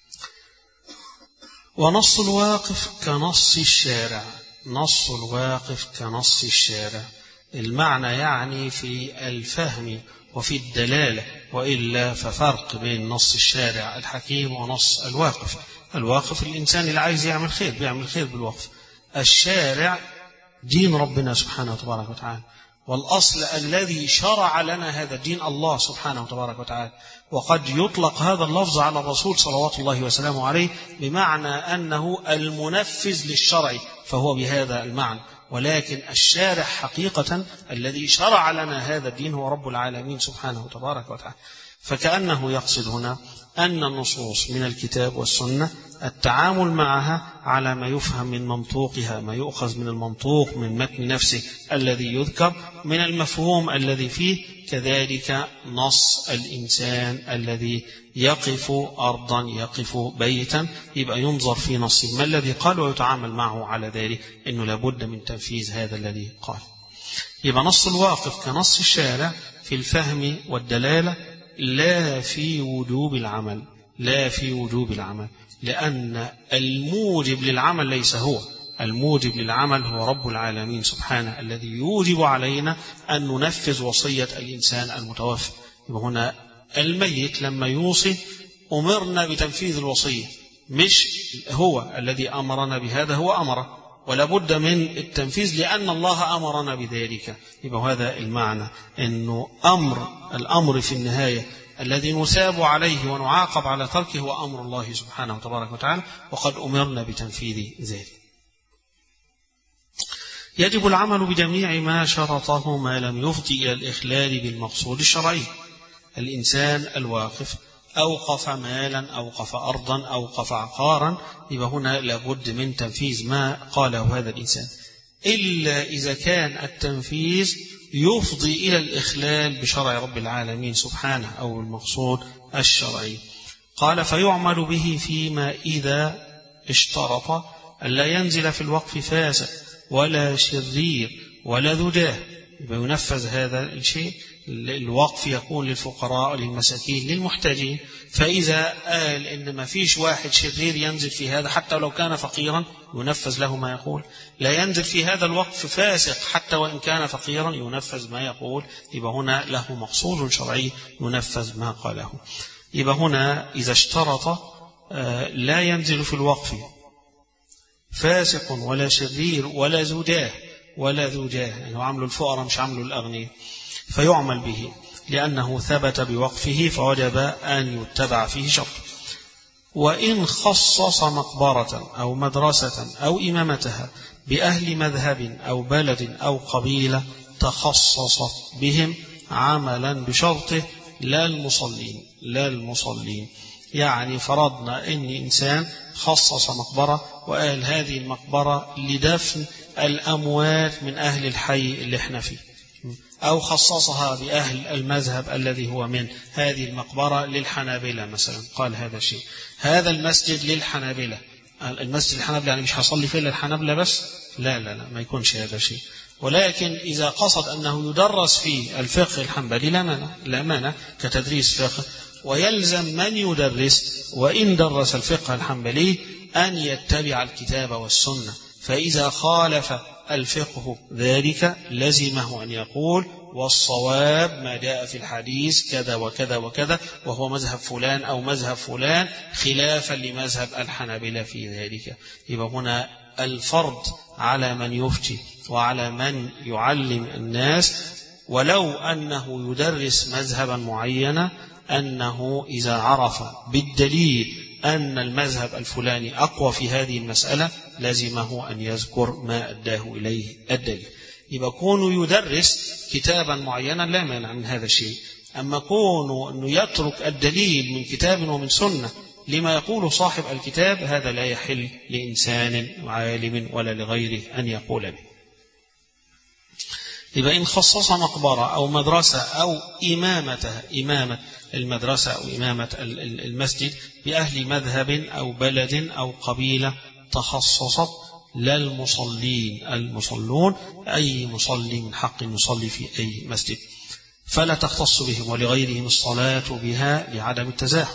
ونص الواقف كنص الشارع. نص الواقف كنص الشارع، المعنى يعني في الفهم وفي الدلالة، وإلا ففرق بين نص الشارع الحكيم ونص الواقف. الواقف الإنسان اللي عايز يعمل خير بيعمل خير بالوقف. الشارع دين ربنا سبحانه وتبارك وتعالى، والأصل الذي شرع لنا هذا الدين الله سبحانه وتبارك وتعالى. وقد يطلق هذا اللفظ على الرسول صلوات الله وسلامه عليه بمعنى أنه المنفذ للشرع، فهو بهذا المعنى. ولكن الشارع حقيقة الذي شرع لنا هذا الدين هو رب العالمين سبحانه وتبارك وتعالى. فكأنه يقصد هنا أن النصوص من الكتاب والسنة التعامل معها على ما يفهم من منطوقها، ما يؤخذ من المنطوق من متن نفسه الذي يذكر، من المفهوم الذي فيه، كذلك نص الإنسان الذي يقف أرضا يقف بيتا، يبقى ينظر في نصه ما الذي قال ويتعامل معه على ذلك، إنه لابد من تنفيذ هذا الذي قال. يبقى نص الواقف كنص الشارع في الفهم والدلالة، لا في وجوب العمل، لا في وجوب العمل، لأن الموجب للعمل ليس هو، الموجب للعمل هو رب العالمين سبحانه الذي يوجب علينا أن ننفذ وصية الإنسان المتوفى. هنا الميت لما يوصي أمرنا بتنفيذ الوصية، مش هو الذي أمرنا بهذا، هو أمره، ولا بد من التنفيذ لأن الله أمرنا بذلك. يبقى هذا المعنى، أنه أمر الأمر في النهاية الذي نثاب عليه ونعاقب على تركه هو أمر الله سبحانه وتبارك وتعالى، وقد أمرنا بتنفيذ ذلك. يجب العمل بجميع ما شرطه ما لم يفضي إلى الإخلال بالمقصود الشرعي. الإنسان الواقف أوقف مالا، أوقف أرضا، أوقف عقارا، يبقى هنا لابد من تنفيذ ما قاله هذا الإنسان، إلا إذا كان التنفيذ يفضي إلى الإخلال بشرع رب العالمين سبحانه أو المقصود الشرعي. قال فيعمل به فيما إذا اشترط ألا ينزل في الوقف فاسق ولا شرير ولا ذو جاه، يبقى ينفذ هذا الشيء. الوقف يكون للفقراء للمساكين للمحتاجين، فإذا قال إن ما فيش واحد شرير ينزل في هذا حتى لو كان فقيرا ينفذ له ما يقول، لا ينزل في هذا الوقف فاسق حتى وإن كان فقيرا ينفذ ما يقول، يبقى هنا له مقصود شرعي ينفذ ما قاله. يبقى هنا إذا اشترط لا ينزل في الوقف فاسق ولا شرير ولا ذو جاه ولا ذو جاه، يعني عملوا الفقراء مش عملوا الأغنياء، فيعمل به لأنه ثبت بوقفه فوجب أن يتبع فيه شرط. وإن خصص مقبرة أو مدرسة أو إمامتها بأهل مذهب أو بلد أو قبيلة تخصص بهم عملا بشرطه لا المصلين لا المصلين يعني فرضنا أن إنسان خصص مقبرة وقال هذه المقبرة لدفن الأموات من أهل الحي اللي احنا فيه، أو خصصها بأهل المذهب الذي هو من هذه المقبرة للحنابلة مثلا، قال هذا شيء، هذا المسجد للحنابلة، المسجد الحنابلة يعني مش هصلي فيه للحنابلة بس، لا لا لا ما يكونش هذا شيء. ولكن إذا قصد أنه يدرس فيه الفقه الحنبلي لا مانع لا مانع كتدريس فقه، ويلزم من يدرس وإن درس الفقه الحنبلي أن يتبع الكتاب والسنة، فإذا خالف الفقه ذلك لزمه أن يقول والصواب ما جاء في الحديث كذا وكذا وكذا وهو مذهب فلان أو مذهب فلان خلافا لمذهب الحنابلة في ذلك. يبقى هنا الفرض على من يفتي وعلى من يعلم الناس ولو أنه يدرس مذهبا معينا أنه إذا عرف بالدليل أن المذهب الفلاني أقوى في هذه المسألة لازمه أن يذكر ما أداه إليه الدليل. يبقى كونه يدرس كتابا معينا لا مانع من هذا الشيء، أما كونه أنه يترك الدليل من كتاب ومن سنة لما يقول صاحب الكتاب هذا لا يحل لإنسان عالم ولا لغيره أن يقول به. يبقى إن خصص مقبرة أو مدرسة أو إمامة إمامة المدرسة أو إمامة المسجد بأهل مذهب أو بلد أو قبيلة تخصصت للمصلين المصلون، أي مصلي من حق يصلي في أي مسجد، فلا تختص بهم ولغيرهم الصلاة بها لعدم التزاحم.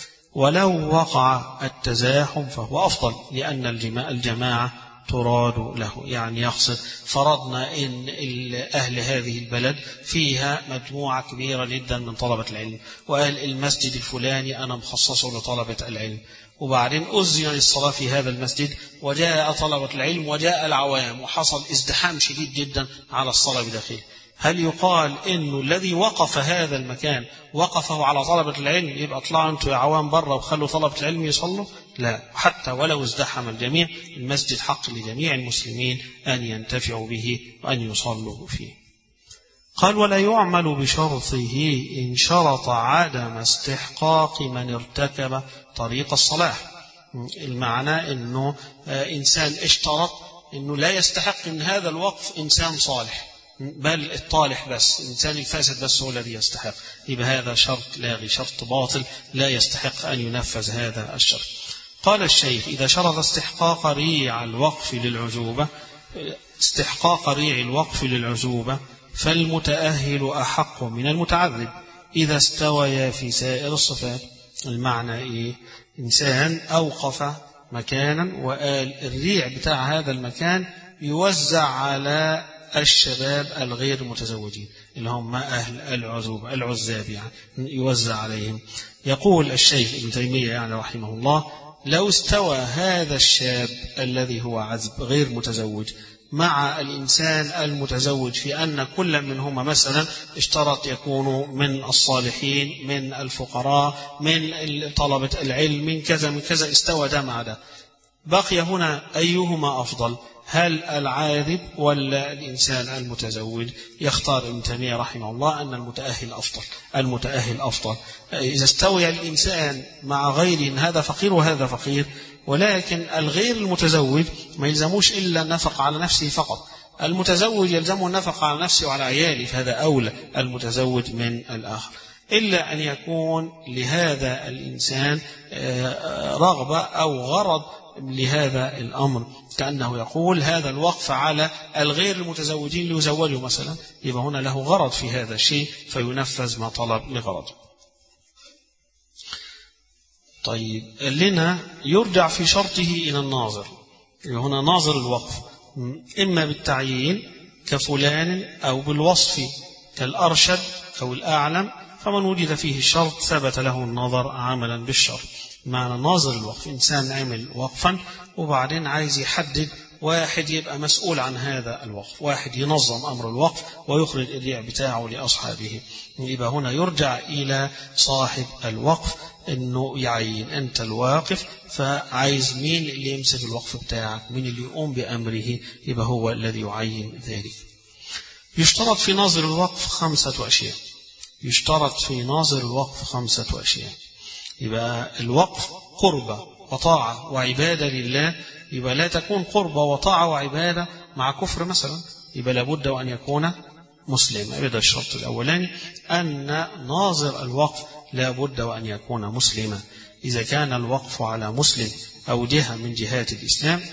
ولو وقع التزاحم فهو أفضل، لأن الجماعة تراد له. يعني يقصد فرضنا إن أهل هذه البلد فيها مجموعة كبيرة جدا من طلبة العلم، وأهل المسجد الفلاني أنا مخصصه لطلبة العلم، وبعدين أذن للصلاة في هذا المسجد وجاء طلبة العلم وجاء العوام وحصل ازدحام شديد جدا على الصلاة بداخله، هل يقال إنه الذي وقف هذا المكان وقفه على طلبة العلم يبقى اطلعوا أنتوا يا عوام بره وخلوا طلبة العلم يصلوا؟ لا، حتى ولو ازدحم الجميع المسجد حق لجميع المسلمين أن ينتفعوا به وأن يصلوا فيه. قال ولا يعمل بشرطه إن شرط عدم استحقاق من ارتكب طريق الصلاح. المعنى أنه إنسان اشترط أنه لا يستحق من هذا الوقف إنسان صالح، بل الطالح بس، الإنسان الفاسد بس هو الذي يستحق، يبقى هذا شرط لاغي، شرط باطل لا يستحق أن ينفذ هذا الشرط. قال الشيخ إذا شرط استحقاق ريع الوقف للعزوبة استحقاق ريع الوقف للعزوبة فالمتأهل أحق من المتعذب إذا استويا في سائر الصفات. المعنى إيه؟ إنسان أوقف مكانا وقال الريع بتاع هذا المكان يوزع على الشباب الغير متزوجين اللي هم أهل العزوبة العزاب، يعني يوزع عليهم. يقول الشيخ ابن تيمية يعني رحمه الله لو استوى هذا الشاب الذي هو عزب غير متزوج مع الإنسان المتزوج في أن كل منهما مثلا اشترط يكونوا من الصالحين من الفقراء من طلبة العلم من كذا من كذا، استوى ده مع ده، بقي هنا أيهما أفضل؟ هل العاذب ولا الإنسان المتزوج؟ يختار ابن تيمية رحمه الله أن المتأهل أفضل. المتأهل أفضل إذا استوى الإنسان مع غيره، هذا فقير وهذا فقير، ولكن الغير المتزوج ما يلزموش إلا النفق على نفسه فقط، المتزوج يلزمه النفق على نفسه وعلى عياله، فهذا أولى المتزوج من الآخر، إلا أن يكون لهذا الإنسان رغبة أو غرض لهذا الأمر، كأنه يقول هذا الوقف على الغير المتزوجين ليزوجوا مثلا، يبقى هنا له غرض في هذا الشيء فينفذ ما طلب لغرض. طيب لنا يرجع في شرطه إلى الناظر، هنا ناظر الوقف إما بالتعيين كفلان أو بالوصف كالأرشد أو الأعلم، فمن وجد فيه الشرط ثبت له النظر عملا بالشرط. معنى ناظر الوقف إنسان عمل وقفا وبعدين عايز يحدد واحد يبقى مسؤول عن هذا الوقف، واحد ينظم أمر الوقف ويخرج الإيداع بتاعه لأصحابه، يبقى هنا يرجع إلى صاحب الوقف أنه يعين أنت الواقف، فعايز مين اللي يمسك الوقف بتاعك، مين اللي يقوم بأمره، يبقى هو الذي يعين ذلك. يشترط في ناظر الوقف خمسة أشياء. يشترط في ناظر الوقف خمسة أشياء. يبقى الوقف قربة وطاعة وعبادة لله، يبقى لا تكون قربة وطاعة وعبادة مع كفر مثلا، يبقى لابد وأن يكون مسلم. هذا الشرط الأولاني، أن ناظر الوقف لابد وأن يكون مسلما. إذا كان الوقف على مسلم أو جهة من جهات الإسلام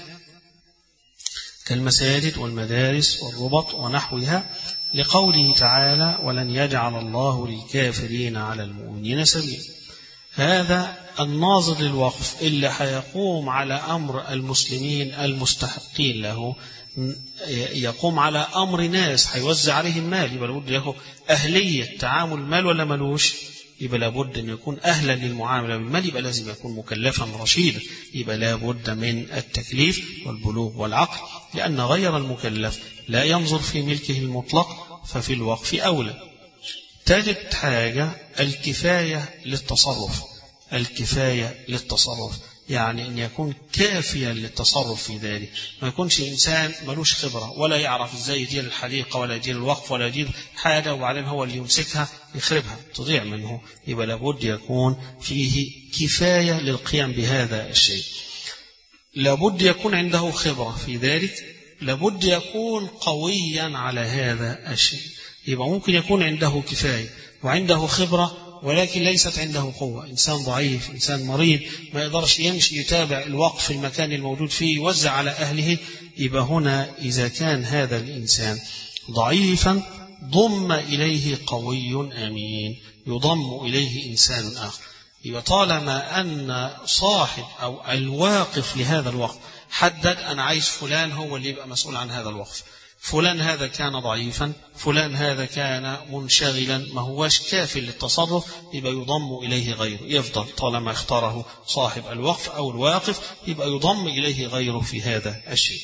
كالمساجد والمدارس والربط ونحوها، لقوله تعالى ولن يجعل الله للكافرين على المؤمنين سبيلا. هذا الناظر للوقف اللي هيقوم على أمر المسلمين المستحقين له، يقوم على أمر ناس هيوزع عليهم مال، يبقى لابد له أهلية تعامل مال ولا ملوش، يبقى لابد أن يكون أهلا للمعاملة بالمال، يبقى لازم يكون مكلفا رشيدا، يبقى لابد من التكليف والبلوغ والعقل، لأن غير المكلف لا ينظر في ملكه المطلق ففي الوقف أولى. ثالث حاجة الكفاية للتصرف. الكفاية للتصرف يعني أن يكون كافيا للتصرف في ذلك، ما يكونش إنسان ملوش خبرة ولا يعرف إزاي يدير الحديقة ولا يدير الوقف ولا يدير حاجة وبعدين هو اللي يمسكها يخربها تضيع منه، يبقى لابد يكون فيه كفاية للقيام بهذا الشيء. لابد يكون عنده خبرة في ذلك، لابد يكون قويا على هذا الشيء. يبقى ممكن يكون عنده كفاية وعنده خبرة ولكن ليست عنده قوة، إنسان ضعيف، إنسان مريض ما يقدرش يمشي يتابع الوقف في المكان الموجود فيه يوزع على أهله. يبقى هنا إذا كان هذا الإنسان ضعيفا ضم إليه قوي أمين، يضم إليه إنسان آخر. يبقى طالما أن صاحب أو الواقف لهذا الوقف حدد أنا عايز فلان هو اللي يبقى مسؤول عن هذا الوقف، فلان هذا كان ضعيفا، فلان هذا كان منشغلا ما هواش كافي للتصرف، يبقى يضم إليه غيره. يفضل طالما اختاره صاحب الوقف أو الواقف يبقى يضم إليه غيره في هذا الشيء.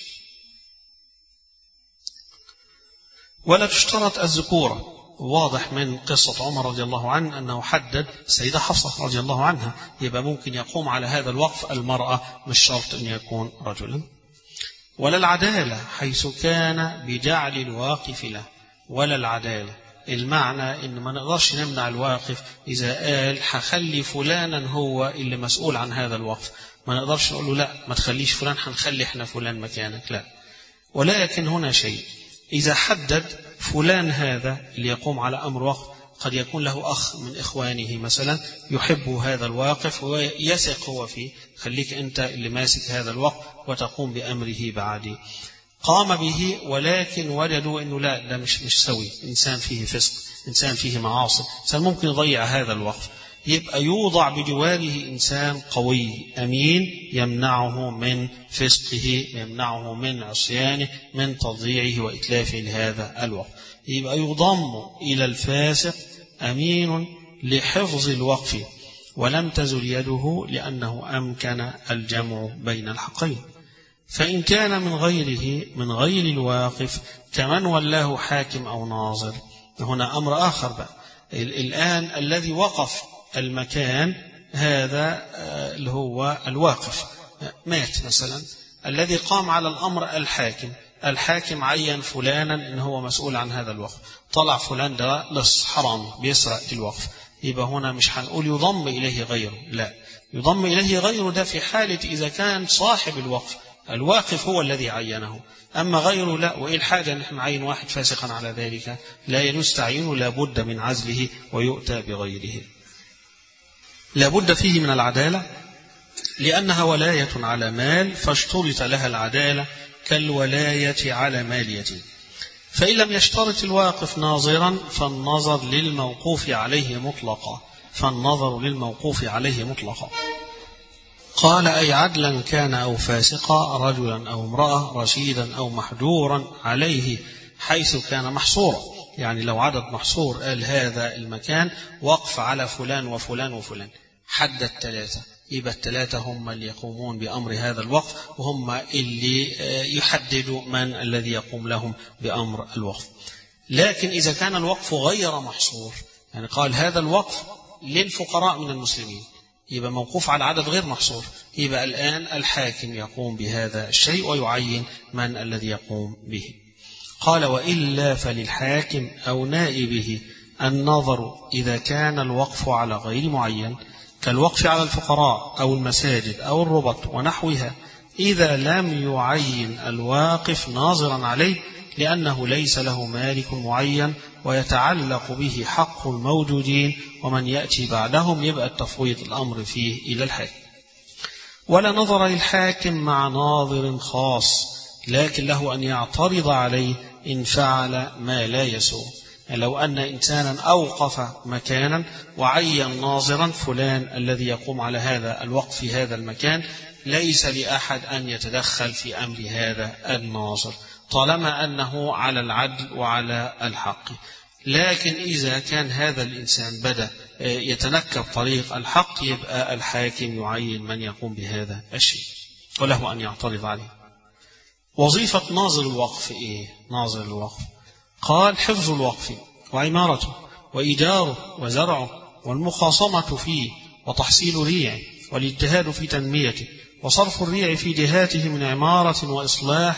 ولا تشترط الذكورة. واضح من قصة عمر رضي الله عنه أنه حدد السيدة حفصة رضي الله عنها، يبقى ممكن يقوم على هذا الوقف المرأة مش شرط أن يكون رجلا. ولا العدالة حيث كان بجعل الواقف له، ولا العدالة المعنى إن ما نقدرش نمنع الواقف إذا قال حخلي فلانا هو اللي مسؤول عن هذا الوقف، ما نقدرش نقول له لا ما تخليش فلان، حنخلي احنا فلان مكانك، لا. ولكن هنا شيء، إذا حدد فلان هذا اللي يقوم على أمر وقف قد يكون له أخ من إخوانه مثلا يحب هذا الواقف ويثق هو فيه، خليك أنت اللي ماسك هذا الوقف وتقوم بأمره بعدي. قام به ولكن وجدوا أنه لا ده مش مش سوي، إنسان فيه فسق، إنسان فيه معاصي، إنسان ممكن يضيع هذا الوقف، يبقى يوضع بجواره إنسان قوي أمين يمنعه من فسقه، يمنعه من عصيانه، من تضييعه وإتلافه لهذا الوقف. يبقى يضم إلى الفاسق أمين لحفظ الوقف ولم تزل يده لأنه أمكن الجمع بين الحقين. فإن كان من غيره من غير الواقف كمن ولاه حاكم أو ناظر، هنا أمر آخر بقى. الآن الذي وقف المكان هذا اللي هو الواقف مات مثلا، الذي قام على الأمر الحاكم، الحاكم عين فلانا إن هو مسؤول عن هذا الوقف، طلع فلان ده لص حرام بيسرق الوقف، يبقى هنا مش هنقول يضم إليه غيره، لا، يضم إليه غيره ده في حالة إذا كان صاحب الوقف الواقف هو الذي عينه، أما غيره لا. وإيه الحاجة أن احنا نعين واحد فاسقا على ذلك؟ لا يجوز تعيينه، لا بد من عزله ويؤتى بغيره. لا بد فيه من العدالة لأنها ولاية على مال فاشترط لها العدالة كالولاية على مال يتيم. فإن لم يشترط الواقف ناظرا فالنظر للموقوف عليه مطلقا، فالنظر للموقوف عليه مطلقا. قال أي عدلا كان أو فاسقا، رجلا أو امرأة، رشيدا أو محجورا عليه حيث كان محصورا. يعني لو عدد محصور قال هذا المكان وقف على فلان وفلان وفلان، حدد ثلاثة، يبقى الثلاثة هم اللي يقومون بأمر هذا الوقف وهم اللي يحددوا من الذي يقوم لهم بأمر الوقف. لكن إذا كان الوقف غير محصور، يعني قال هذا الوقف للفقراء من المسلمين، يبقى موقوف على عدد غير محصور، يبقى الآن الحاكم يقوم بهذا الشيء ويعين من الذي يقوم به. قال وإلا فللحاكم أو نائبه النظر إذا كان الوقف على غير معين كالوقف على الفقراء أو المساجد أو الربط ونحوها، إذا لم يعين الواقف ناظرا عليه لأنه ليس له مالك معين ويتعلق به حق الموجودين ومن يأتي بعدهم، يبقى التفويض الأمر فيه إلى الحاكم. ولا نظر للحاكم مع ناظر خاص، لكن له أن يعترض عليه إن فعل ما لا يسوء. يعني لو أن إنسانا أوقف مكانا وعين ناظرا فلان الذي يقوم على هذا الوقف في هذا المكان، ليس لأحد أن يتدخل في أمر هذا الناظر طالما أنه على العدل وعلى الحق. لكن إذا كان هذا الإنسان بدأ يتنكب طريق الحق، يبقى الحاكم يعين من يقوم بهذا الشيء وله أن يعترض عليه. وظيفة ناظر الوقف إيه؟ ناظر الوقف قال حفظ الوقف وعمارته وإيجاره وزرعه والمخاصمة فيه وتحصيل ريعه والاجتهاد في تنميته وصرف الريع في جهاته من عمارة وإصلاح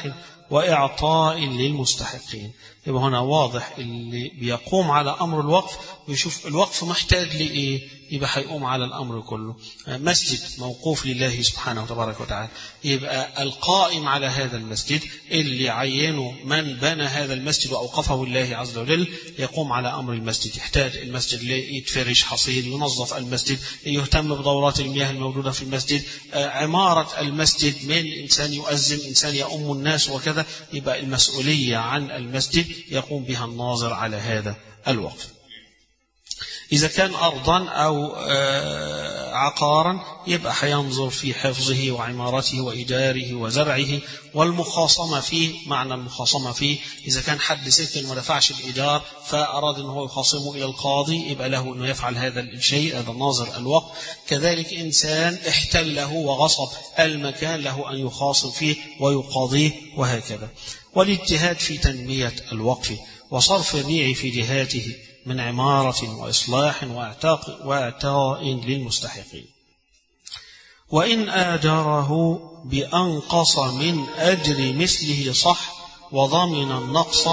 وإعطاء للمستحقين. يبقى هنا واضح اللي بيقوم على أمر الوقف ويشوف الوقف محتاج لإيه، يبقى هيقوم على الأمر كله. مسجد موقوف لله سبحانه وتبارك وتعالى، يبقى القائم على هذا المسجد اللي عينه من بنى هذا المسجد وأوقفه الله عز وجل يقوم على أمر المسجد. يحتاج المسجد يتفرش حصير، ينظف المسجد، يهتم بدورات المياه الموجودة في المسجد، عمارة المسجد من إنسان يؤذن، إنسان يؤم الناس وكذا. يبقى المسؤولية عن المسجد يقوم بها الناظر على هذا الوقف. إذا كان أرضا أو عقارا يبقى حينظر في حفظه وعمارته وإيجاره وزرعه والمخاصمة فيه. معنى المخاصمة فيه إذا كان حد سكن ودفعش الإيجار فأراد أنه يخاصمه إلى القاضي يبقى له أنه يفعل هذا الشيء، هذا الناظر الوقف. كذلك إنسان احتله وغصب المكان له أن يخاصم فيه ويقاضيه وهكذا. والاجتهاد في تنمية الوقف وصرف الريع في جهاته من عمارة وإصلاح وإعتاق وإعطاء للمستحقين. وإن آجره بأنقص من أجر مثله صح وضمن النقص.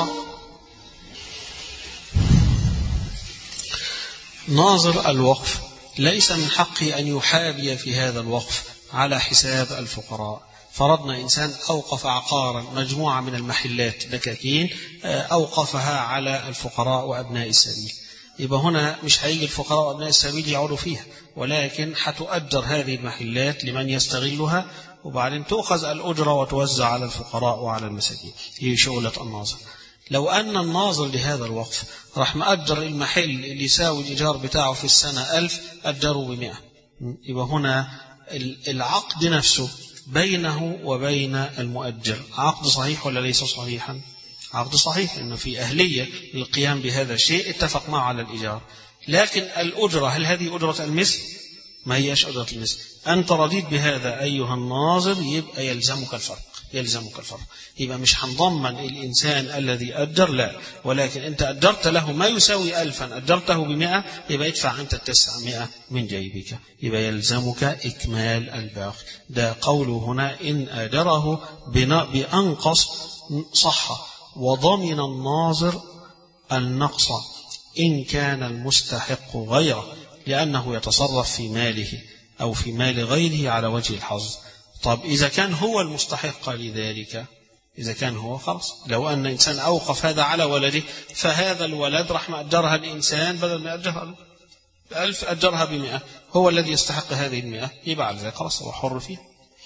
ناظر الوقف ليس من حقه أن يحابي في هذا الوقف على حساب الفقراء. فرضنا إنسان أوقف عقارا مجموعة من المحلات دكاكين أوقفها على الفقراء وأبناء السبيل، يبقى هنا مش هيجي الفقراء وأبناء السبيل يعودوا فيها، ولكن هتؤجر هذه المحلات لمن يستغلها وبعدين تؤخذ الأجرة وتوزع على الفقراء وعلى المساكين. هي شغلة الناظر. لو أن الناظر لهذا الوقف راح مأجر المحل اللي يساوي الإيجار بتاعه في السنة ألف أجره بمئة، يبقى هنا العقد نفسه بينه وبين المؤجر عقد صحيح ولا ليس صحيحا؟ عقد صحيح، إنه في أهلية للقيام بهذا الشيء، اتفق معه على الإيجار. لكن الأجرة هل هذه أجرة المثل؟ ما هيش أجرة المثل. أنت رضيت بهذا أيها الناظر يبقى يلزمك الفرق، يلزمك الفرق. يبقى مش هنضمن الإنسان الذي أجر، لا، ولكن أنت أجرت له ما يساوي ألفا أجرته بمئة يبقى ادفع أنت التسعمائة من جيبك، يبقى يلزمك إكمال الباقي. ده قوله هنا إن أجره بأنقص صح وضمن الناظر النقص إن كان المستحق غيره، لأنه يتصرف في ماله أو في مال غيره على وجه الحظ. طب إذا كان هو المستحق لذلك، إذا كان هو خلاص، لو أن إنسان أوقف هذا على ولده فهذا الولد راح مأجرها الإنسان بدل ما أجرها ألف أجرها بمئة، هو الذي يستحق هذه المئة، يبقى على ذلك خلاص هو حر فيه.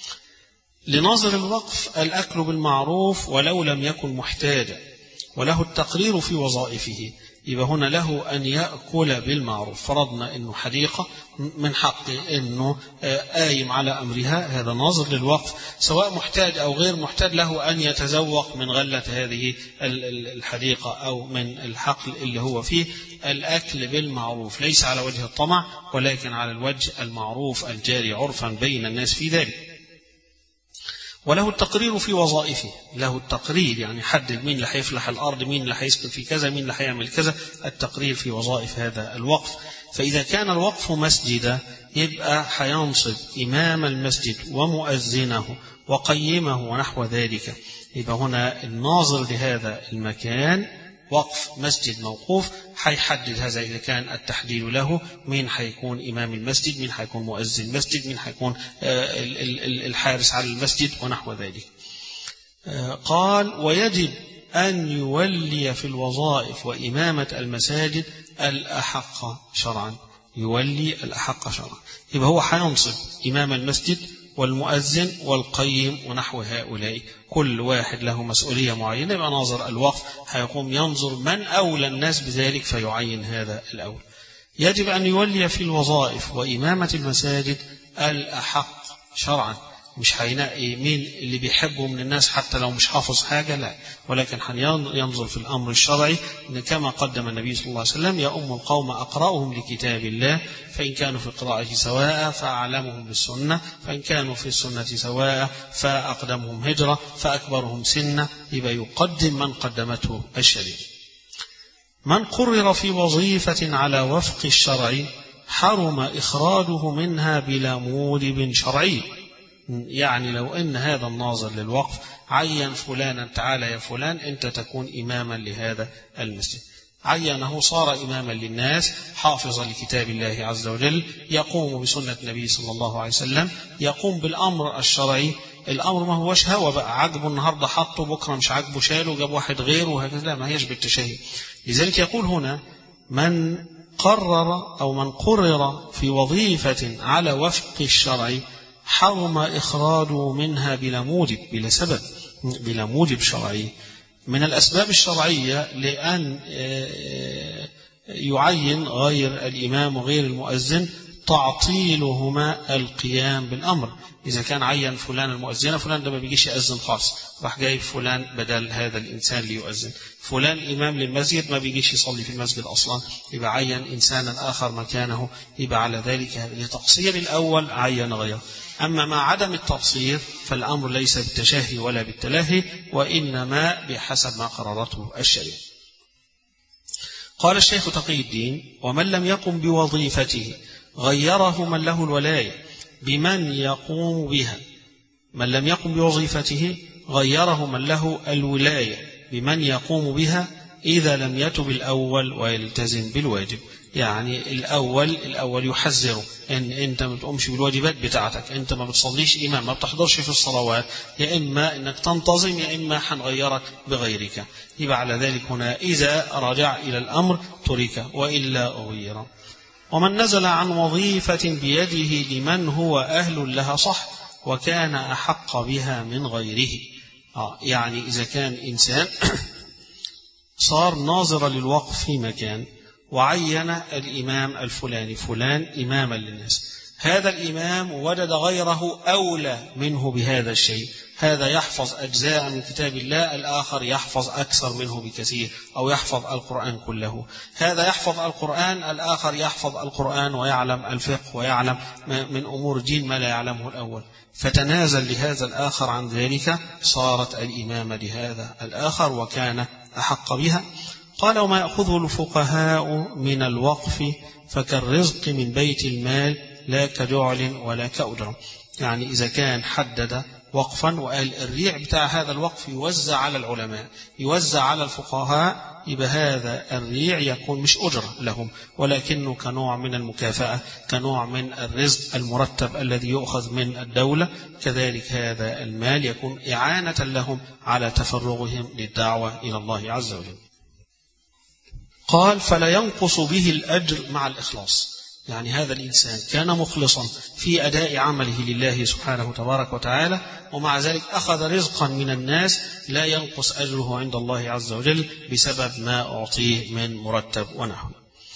لناظر الوقف الأكل بالمعروف ولو لم يكن محتاجا، وله التقرير في وظائفه. يبقى هنا له أن يأكل بالمعروف. فرضنا أنه حديقة من حقه أنه قايم على أمرها، هذا ناظر للوقف، سواء محتاج أو غير محتاج له أن يتذوق من غلة هذه الحديقة أو من الحقل اللي هو فيه. الأكل بالمعروف ليس على وجه الطمع ولكن على الوجه المعروف الجاري عرفا بين الناس في ذلك. وله التقرير في وظائفه، له التقرير يعني حدد مين اللي هيفلح الأرض، مين اللي هيسكن في كذا، مين اللي هيعمل كذا، التقرير في وظائف هذا الوقف. فإذا كان الوقف مسجدا يبقى هينصب إمام المسجد ومؤذنه وقيمه ونحو ذلك. يبقى هنا الناظر لهذا المكان وقف مسجد موقوف هيحدد هذا، إذا كان التحديد له مين هيكون إمام المسجد، مين هيكون مؤذن المسجد، مين هيكون الحارس على المسجد ونحو ذلك. قال ويجب أن يولي في الوظائف وإمامة المساجد الأحق شرعا، يولي الأحق شرعا. يبقى هو هينصب إمام المسجد والمؤذن والقيم ونحو هؤلاء، كل واحد له مسؤولية معينة. يبقى ناظر الوقف هيقوم ينظر من أولى الناس بذلك فيعين هذا الأول. يجب أن يولي في الوظائف وإمامة المساجد الأحق شرعا، مش هينقي مين اللي بيحبه من الناس حتى لو مش حافظ حاجة، لا، ولكن ينظر في الأمر الشرعي إن كما قدم النبي صلى الله عليه وسلم يؤم القوم أقرأهم لكتاب الله، فإن كانوا في القراءة سواء فأعلمهم بالسنة، فإن كانوا في السنة سواء فأقدمهم هجرة، فأكبرهم سنة. يبقى يقدم من قدمته الشريعة. من قرر في وظيفة على وفق الشرع حرم إخراجه منها بلا موجب شرعي، يعني لو أن هذا الناظر للوقف عين فلانا تعالى يا فلان أنت تكون إماما لهذا المسجد، عينه صار إماما للناس حافظا لكتاب الله عز وجل، يقوم بسنة النبي صلى الله عليه وسلم، يقوم بالأمر الشرعي. الأمر ما هوش هوى بقى عجبه النهاردة حطه بكرة مش عجبه شاله جاب واحد غيره وهكذا، لا ما هيش بالتشهي. لذلك يقول هنا من قرر أو من قرر في وظيفة على وفق الشرع حرم إخراجه منها بلا موجب بلا سبب بلا موجب شرعي. من الأسباب الشرعية لأن يعين غير الإمام وغير المؤذن تعطيلهما القيام بالأمر. إذا كان عين فلان المؤذن، فلان ده ما بيجيش يأذن خاص، راح جايب فلان بدل هذا الإنسان ليؤذن، فلان إمام للمسجد ما بيجيش يصلي في المسجد أصلا، يبقى عين إنسانا آخر مكانه، يبقى على ذلك لتقصير الأول عين غيره. أما مع عدم التقصير فالأمر ليس بالتشهي ولا بالتلهي، وإنما بحسب ما قررته الشريعة. قال الشيخ تقي الدين: ومن لم يقم بوظيفته غيره من له الولاية بمن يقوم بها. من لم يقم بوظيفته غيره من له الولاية بمن يقوم بها إذا لم يتب الأول ويلتزم بالواجب. يعني الأول الأول يحذره إن أنت ما بتقومش بالواجبات بتاعتك، أنت ما بتصليش إمام، ما بتحضرش في الصلوات، يا إما أنك تنتظم يا إما حنغيرك بغيرك. يبقى على ذلك هنا إذا رجع إلى الأمر ترك وإلا غير. ومن نزل عن وظيفة بيده لمن هو أهل لها صح وكان أحق بها من غيره. آه يعني إذا كان إنسان صار ناظر للوقف في مكان وعين الإمام الفلاني فلان إماما للناس، هذا الإمام وجد غيره أولى منه بهذا الشيء، هذا يحفظ أجزاء من كتاب الله، الآخر يحفظ أكثر منه بكثير أو يحفظ القرآن كله، هذا يحفظ القرآن الآخر يحفظ القرآن ويعلم الفقه ويعلم من أمور الدين ما لا يعلمه الأول، فتنازل لهذا الآخر عن ذلك، صارت الإمامة لهذا الآخر وكان أحق بها. قال: وما يأخذه الفقهاء من الوقف فكالرزق من بيت المال لا كجعل ولا كأجرة. يعني إذا كان حدد وقفا وقال الريع بتاع هذا الوقف يوزع على العلماء يوزع على الفقهاء، يبقى هذا الريع يكون مش أجرة لهم ولكنه كنوع من المكافأة، كنوع من الرزق المرتب الذي يؤخذ من الدولة. كذلك هذا المال يكون إعانة لهم على تفرغهم للدعوة إلى الله عز وجل. قال: فلا ينقص به الأجر مع الإخلاص. يعني هذا الإنسان كان مخلصا في أداء عمله لله سبحانه تبارك وتعالى، ومع ذلك أخذ رزقا من الناس، لا ينقص أجره عند الله عز وجل بسبب ما أعطيه من مرتب ونحو.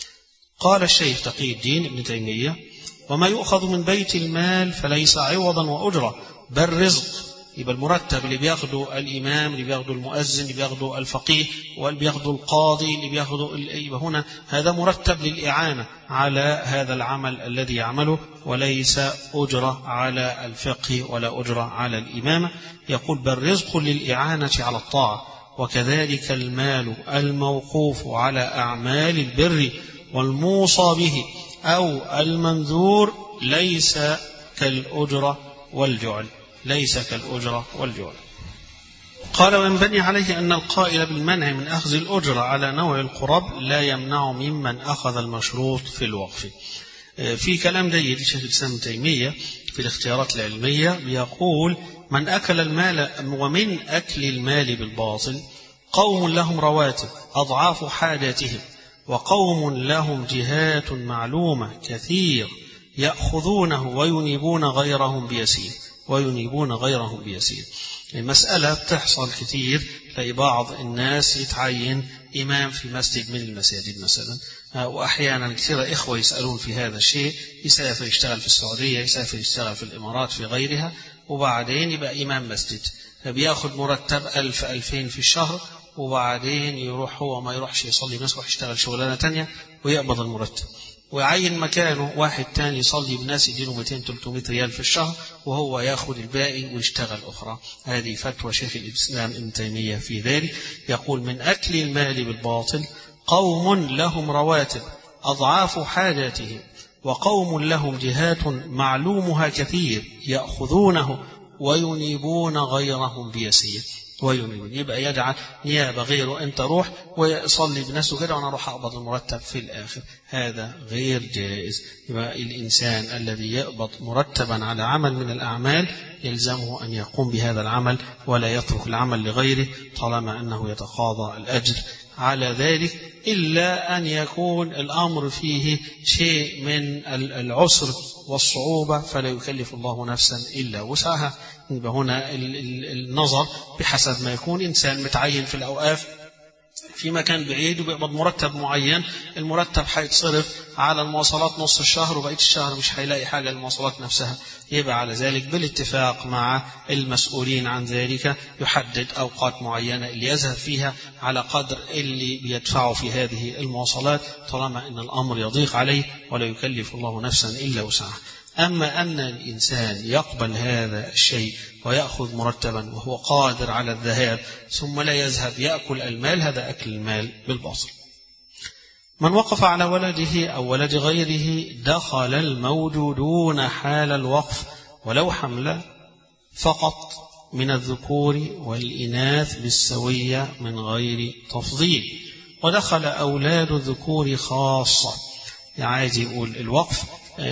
قال الشيخ تقي الدين ابن تيمية: وما يؤخذ من بيت المال فليس عوضا وأجرة بل رزق. يبقى المرتب اللي بياخده الإمام، اللي بياخده المؤذن، اللي بياخده الفقيه، واللي بياخده القاضي، اللي بياخده يبقى هنا هذا مرتب للإعانة على هذا العمل الذي يعمله، وليس أجرة على الفقه ولا أجرة على الإمامة. يقول: بل رزق للإعانة على الطاعة. وكذلك المال الموقوف على أعمال البر والموصى به أو المنذور ليس كالأجرة والجعل ليس كالأجرة والجعل. قال: وينبني عليه أن القائل بالمنع من أخذ الأجرة على نوع القرب لا يمنع ممن أخذ المشروط في الوقف. في كلام جيد لشيخ الإسلام ابن تيمية في الاختيارات العلمية بيقول: من أكل المال ومن أكل المال بالباطل قوم لهم رواتب أضعاف حاجاتهم، وقوم لهم جهات معلومة كثير يأخذونه وينيبون غيرهم بيسير وينيبون غيرهم بيسير. المسألة بتحصل كثير، تلاقي بعض الناس يتعين إمام في مسجد من المساجد مثلا، وأحيانا كثير إخوة يسألون في هذا الشيء، يسافر يشتغل في السعودية، يسافر يشتغل في الإمارات في غيرها، وبعدين يبقى إمام مسجد بياخد مرتب ألف ألفين في الشهر، وبعدين يروح هو ما يروحش يصلي مسجد يشتغل شغلانة تانية ويقبض المرتب، ويعين مكانه واحد تاني يصلي بناس يديله مئتين ثلاثمائة ريال في الشهر وهو ياخد الباقي ويشتغل أخرى. هذه فتوى شيخ الإسلام ابن تيمية في ذلك. يقول: من أكل المال بالباطل قوم لهم رواتب أضعاف حاجاتهم، وقوم لهم جهات معلومها كثير يأخذونه وينيبون غيرهم بيسير. وينيبون يبقى يجعل نيابة غيره، أنت روح ويصلي بنفسه كده وأنا أروح أقبض المرتب في الآخر، هذا غير جائز. يبقى الإنسان الذي يقبض مرتبا على عمل من الأعمال يلزمه أن يقوم بهذا العمل ولا يترك العمل لغيره طالما أنه يتقاضى الأجر على ذلك، إلا أن يكون الأمر فيه شيء من العسر والصعوبة فلا يكلف الله نفسا إلا وسعها. يبقى هنا النظر بحسب ما يكون. إنسان متعين في الأوقاف في مكان بعيد وبيقبض مرتب معين، المرتب هيتصرف على المواصلات نص الشهر وبقية الشهر مش هيلاقي حاجة للمواصلات نفسها، يبقى على ذلك بالاتفاق مع المسؤولين عن ذلك يحدد أوقات معينة اللي يذهب فيها على قدر اللي بيدفعه في هذه المواصلات طالما أن الأمر يضيق عليه ولا يكلف الله نفسا إلا وسعها. أما أن الإنسان يقبل هذا الشيء ويأخذ مرتبا وهو قادر على الذهاب ثم لا يذهب يأكل المال، هذا أكل المال بالباطل. من وقف على ولده أو ولد غيره دخل الموجودون حال الوقف ولو حملة فقط من الذكور والإناث بالسوية من غير تفضيل، ودخل أولاد الذكور خاصة. يعني عايز يقول الوقف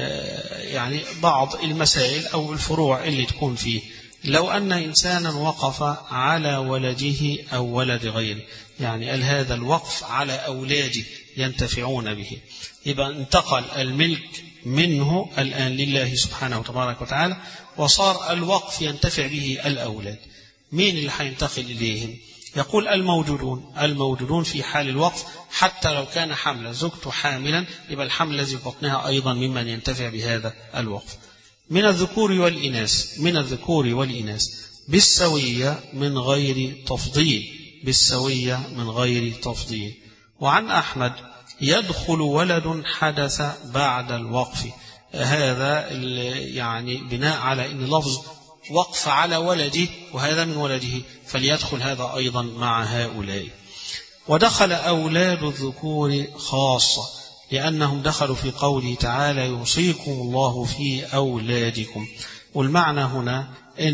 يعني بعض المسائل أو الفروع اللي تكون فيه. لو أن إنسانا وقف على ولده أو ولد غيره، يعني قال هذا الوقف على أولاده ينتفعون به، يبقى انتقل الملك منه الآن لله سبحانه وتبارك وتعالى وصار الوقف ينتفع به الأولاد. مين اللي هينتقل إليهم؟ يقول الموجودون. الموجودون في حال الوقف حتى لو كان حملا، زوجته حاملا يبقى الحمل الذي في بطنها أيضا ممن ينتفع بهذا الوقف. من الذكور والإناث، من الذكور والإناث بالسوية من غير تفضيل، بالسوية من غير تفضيل. وعن أحمد يدخل ولد حدث بعد الوقف، هذا يعني بناء على أن لفظ وقف على ولده وهذا من ولده فليدخل هذا أيضا مع هؤلاء. ودخل أولاد الذكور خاصة لأنهم دخلوا في قوله تعالى يوصيكم الله في أولادكم. والمعنى هنا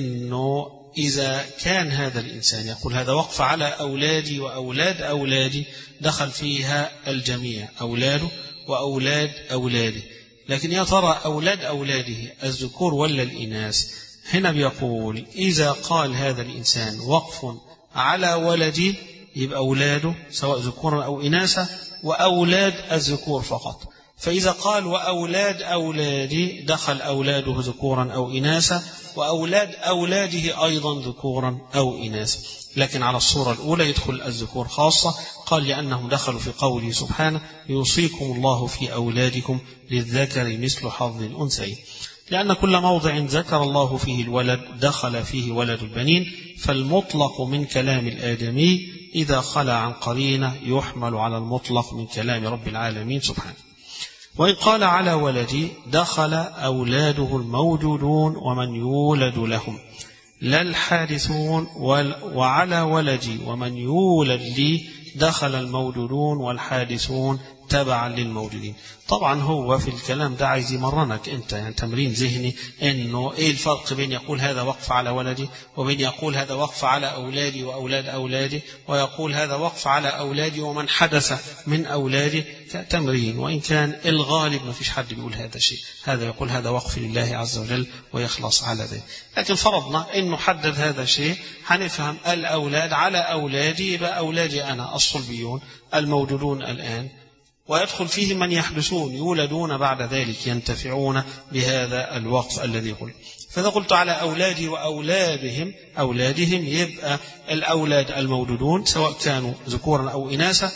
أنه إذا كان هذا الإنسان يقول هذا وقف على أولادي وأولاد أولادي دخل فيها الجميع، أولاده وأولاد أولاده، لكن يا ترى أولاد أولاده الذكور ولا الإناث؟ هنا بيقول إذا قال هذا الإنسان وقف على ولدي يبقى أولاده سواء ذكورا أو إناثا وأولاد الذكور فقط. فإذا قال وأولاد أولادي دخل أولاده ذكورا أو إناثا وأولاد أولاده أيضا ذكورا أو إناثا. لكن على الصورة الأولى يدخل الذكور خاصة، قال لأنهم دخلوا في قوله سبحانه يوصيكم الله في أولادكم للذكر مثل حظ الأنثيين، لأن كل موضع ذكر الله فيه الولد دخل فيه ولد البنين، فالمطلق من كلام الآدمي إذا خلى عن قرينة يحمل على المطلق من كلام رب العالمين سبحانه. وإن قال على ولدي دخل أولاده الموجودون ومن يولد لهم لا الحادثون، وعلى ولدي ومن يولد لي دخل الموجودون والحادثون تبعا للموجودين. طبعا هو في الكلام ده عايز يمرنك انت يعني تمرين ذهني انه ايه الفرق بين يقول هذا وقف على ولدي وبين يقول هذا وقف على اولادي واولاد اولادي ويقول هذا وقف على اولادي ومن حدث من اولادي. تمرين، وان كان الغالب ما فيش حد بيقول هذا الشيء، هذا يقول هذا وقف لله عز وجل ويخلص على ذلك. لكن فرضنا انه حدد هذا الشيء هنفهم الاولاد على اولادي يبقى اولادي انا الصلبيون الموجودون الان، ويدخل فيه من يحدثون يولدون بعد ذلك ينتفعون بهذا الوقف الذي قلت. فإذا قلت على أولادي وأولادهم أولادهم يبقى الأولاد الموجودون سواء كانوا ذكورا أو إناثا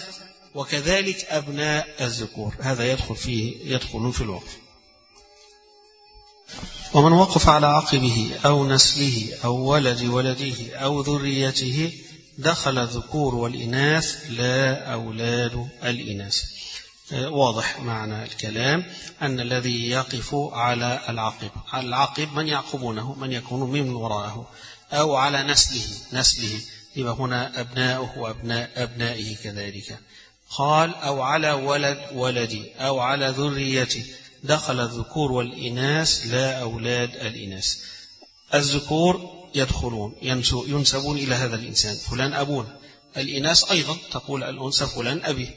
وكذلك أبناء الذكور، هذا يدخل فيه يدخلون في الوقف. ومن وقف على عقبه أو نسله أو ولد ولده أو ذريته دخل الذكور والإناث لا أولاد الإناث. واضح معنى الكلام أن الذي يقف على العقب، على العقب من يعقبونه من يكون من وراءه، أو على نسله نسله يبقى هنا أبناؤه وأبناء أبنائه كذلك. قال أو على ولد ولدي أو على ذريتي، دخل الذكور والإناث لا أولاد الإناث. الذكور يدخلون ينسبون إلى هذا الإنسان فلان أبونا، الإناث أيضا تقول الأنثى فلان أبي.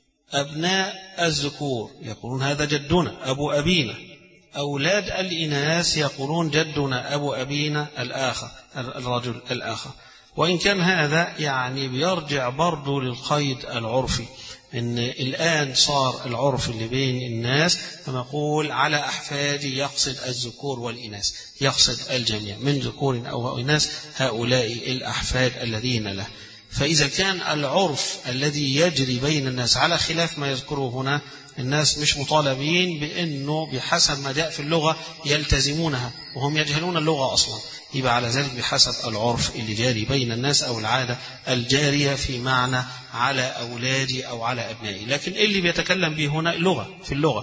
أبناء الذكور يقولون هذا جدنا أبو أبينا، أولاد الإناث يقولون جدنا أبو أبينا الآخر الرجل الآخر. وإن كان هذا يعني بيرجع برضو للقيد العرفي، إن الآن صار العرف اللي بين الناس نقول على أحفادي يقصد الذكور والإناث، يقصد الجميع من ذكور أو إناث هؤلاء الأحفاد الذين له. فإذا كان العرف الذي يجري بين الناس على خلاف ما يذكره هنا، الناس مش مطالبين بأنه بحسب ما جاء في اللغة يلتزمونها وهم يجهلون اللغة أصلا، يبقى على ذلك بحسب العرف اللي جاري بين الناس أو العادة الجارية في معنى على أولادي أو على أبنائي. لكن اللي بيتكلم به هنا اللغة في اللغة،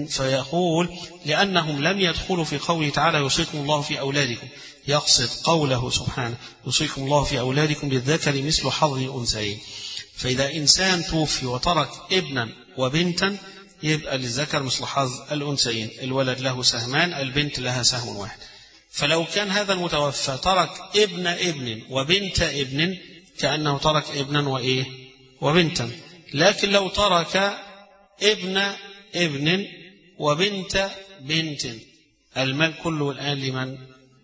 فيقول لأنهم لم يدخلوا في قوله تعالى يوصيكم الله في أولادكم، يقصد قوله سبحانه يوصيكم الله في أولادكم للذكر مثل حظ الأنثيين. فإذا إنسان توفي وترك ابنا وبنتا يبقى للذكر مثل حظ الأنثيين، الولد له سهمان البنت لها سهم واحد. فلو كان هذا المتوفى ترك ابن ابن وبنت ابن كأنه ترك ابنا وإيه وبنتا. لكن لو ترك ابن ابن وبنت بنت المال كله الآن لمن؟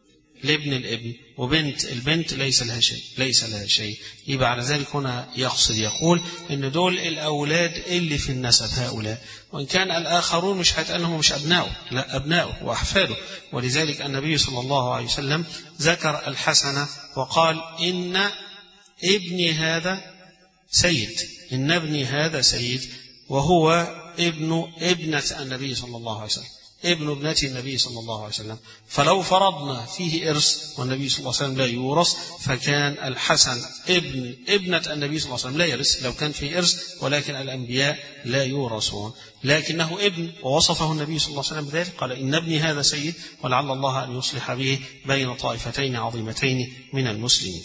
لابن الابن، وبنت البنت ليس لها شيء ليس لها شيء. يبقى على ذلك هنا يقصد يقول إن دول الأولاد اللي في النسب هؤلاء، وإن كان الآخرون مش هيتقال مش أبناؤه، لا أبناؤه وأحفاده. ولذلك النبي صلى الله عليه وسلم ذكر الحسن وقال إن ابني هذا سيد، إن ابني هذا سيد، وهو ابن ابنة النبي صلى الله عليه وسلم، ابن ابنة النبي صلى الله عليه وسلم. فلو فرضنا فيه إرث والنبي صلى الله عليه وسلم لا يورث، فكان الحسن ابن ابنة النبي صلى الله عليه وسلم لا يرث لو كان فيه إرث، ولكن الأنبياء لا يورثون، لكنه ابن. ووصفه النبي صلى الله عليه وسلم بذلك، قال إن ابني هذا سيد ولعل الله أن يصلح به بين طائفتين عظيمتين من المسلمين.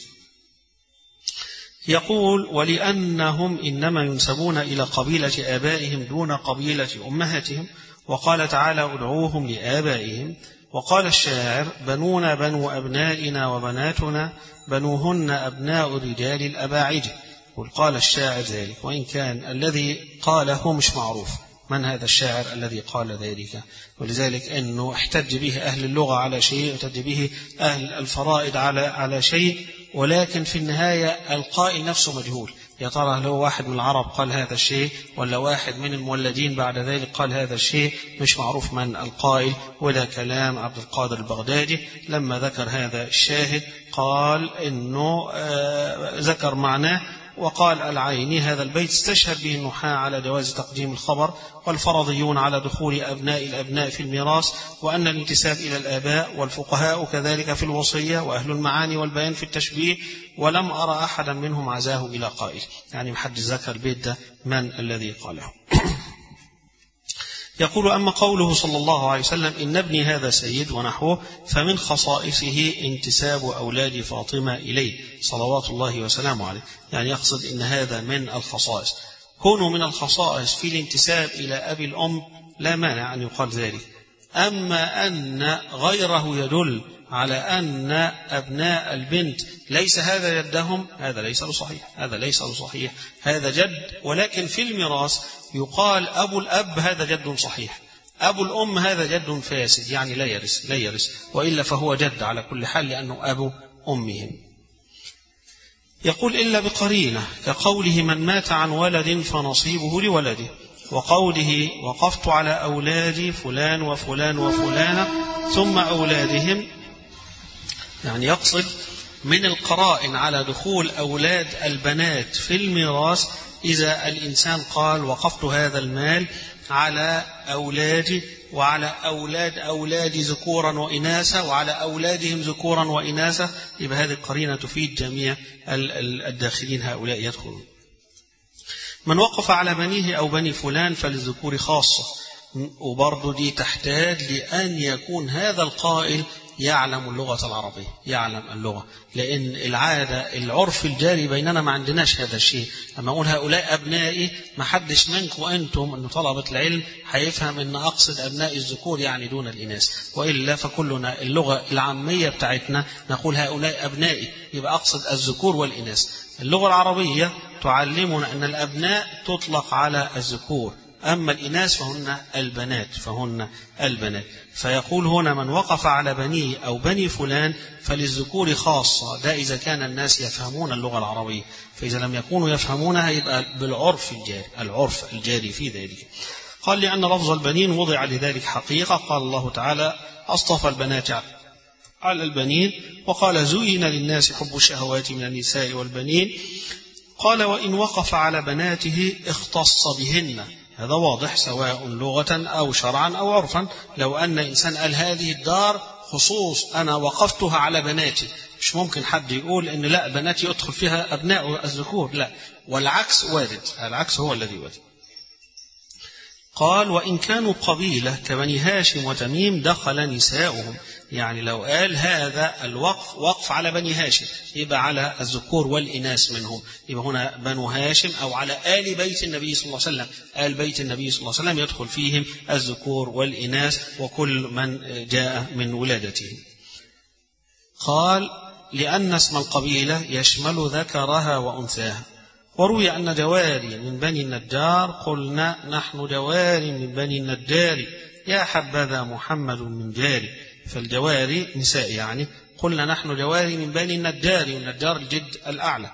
يقول ولأنهم إنما ينسبون إلى قبيلة آبائهم دون قبيلة أمهاتهم، وقال تعالى ادعوهم لآبائهم. وقال الشاعر بنونا بنو أبنائنا وبناتنا بنوهن أبناء الرجال الأباعد. وقال الشاعر ذلك، وإن كان الذي قاله مش معروف من هذا الشاعر الذي قال ذلك، ولذلك أنه احتج به أهل اللغة على شيء، احتج به أهل الفرائض على على شيء، ولكن في النهاية القائل نفسه مجهول. يا ترى هل هو واحد من العرب قال هذا الشيء ولا واحد من المولدين بعد ذلك قال هذا الشيء، مش معروف من القائل. وده كلام عبد القادر البغدادي لما ذكر هذا الشاهد قال إنه آه ذكر معناه، وقال العيني هذا البيت استشهد به النحاة على جواز تقديم الخبر، والفرضيون على دخول أبناء الأبناء في الميراث، وأن الانتساب إلى الآباء، والفقهاء كذلك في الوصية، وأهل المعاني والبيان في التشبيه، ولم أرى أحدا منهم عزاه إلى قائل. يعني محد ذكر البيت ده من الذي قاله. يقول أما قوله صلى الله عليه وسلم إن ابني هذا سيد ونحوه، فمن خصائصه انتساب أولاد فاطمة إليه صلوات الله وسلامه عليه. يعني يقصد إن هذا من الخصائص، كونه من الخصائص في الانتساب إلى أبي الأم لا مانع أن يقال ذلك. أما أن غيره يدل على أن أبناء البنت ليس هذا جدهم، هذا ليس صحيح، هذا ليس صحيح، هذا جد، ولكن في الميراث يقال أبو الأب هذا جد صحيح، أبو الأم هذا جد فاسد، يعني لا يرث لا يرث وإلا فهو جد على كل حال لأنه أبو أمهم. يقول إلا بقرينة كقوله من مات عن ولد فنصيبه لولده، وقوله وقفت على أولاد فلان وفلان وفلانة ثم أولادهم، يعني يقصد من القرائن على دخول أولاد البنات في الميراث إذا الإنسان قال وقفت هذا المال على أولادي وعلى أولاد أولادي ذكورا وإناثا وعلى أولادهم ذكورا وإناثا، يبقى هذه القرينة تفيد جميع الداخلين هؤلاء يدخلون. من وقف على بنيه أو بني فلان فللذكور خاصة، وبرضو دي تحتاج لأن يكون هذا القائل يعلم اللغة العربية، يعلم اللغة، لأن العادة العرف الجاري بيننا ما عندناش هذا الشيء. أما أقول هؤلاء أبنائي، ما حدش منكم أنتم أنه طلبة العلم هيفهم أن أقصد أبناء الذكور يعني دون الإناث، وإلا فكلنا اللغة العامية بتاعتنا نقول هؤلاء أبنائي، يبقى أقصد الذكور والإناث. اللغة العربية تعلمنا أن الأبناء تطلق على الذكور، أما الإناث فهن البنات، فهن البنات. فيقول هنا من وقف على بنيه أو بني فلان فللذكور خاصة، ده إذا كان الناس يفهمون اللغة العربية، فإذا لم يكونوا يفهمونها يبقى بالعرف الجاري، العرف الجاري في ذلك. قال لأن لفظ البنين وضع لذلك حقيقة، قال الله تعالى اصطفى البنات على البنين، وقال زين للناس حب الشهوات من النساء والبنين. قال وإن وقف على بناته اختص بهن، هذا واضح سواء لغة أو شرعا أو عرفا. لو أن إنسان قال هذه الدار خصوص أنا وقفتها على بناتي، مش ممكن حد يقول إن لا بناتي يدخل فيها أبناء الذكور، لا، والعكس وارد، العكس هو الذي وارد. قال وإن كانوا قبيلة كبني هاشم وتميم دخل نساؤهم، يعني لو قال هذا الوقف وقف على بني هاشم يبقى على الذكور والإناث منهم، يبقى هنا بنو هاشم أو على آل بيت النبي صلى الله عليه وسلم، آل بيت النبي صلى الله عليه وسلم يدخل فيهم الذكور والإناث وكل من جاء من ولادتهم. قال لأن اسم القبيلة يشمل ذكرها وأنثاها. وروي أن جواري من بني النجار قلنا نحن جواري من بني النجار يا حبذا محمد من جاري، فالجواري نساء يعني، قلنا نحن جواري من بني النجار، والنجار الجد الأعلى.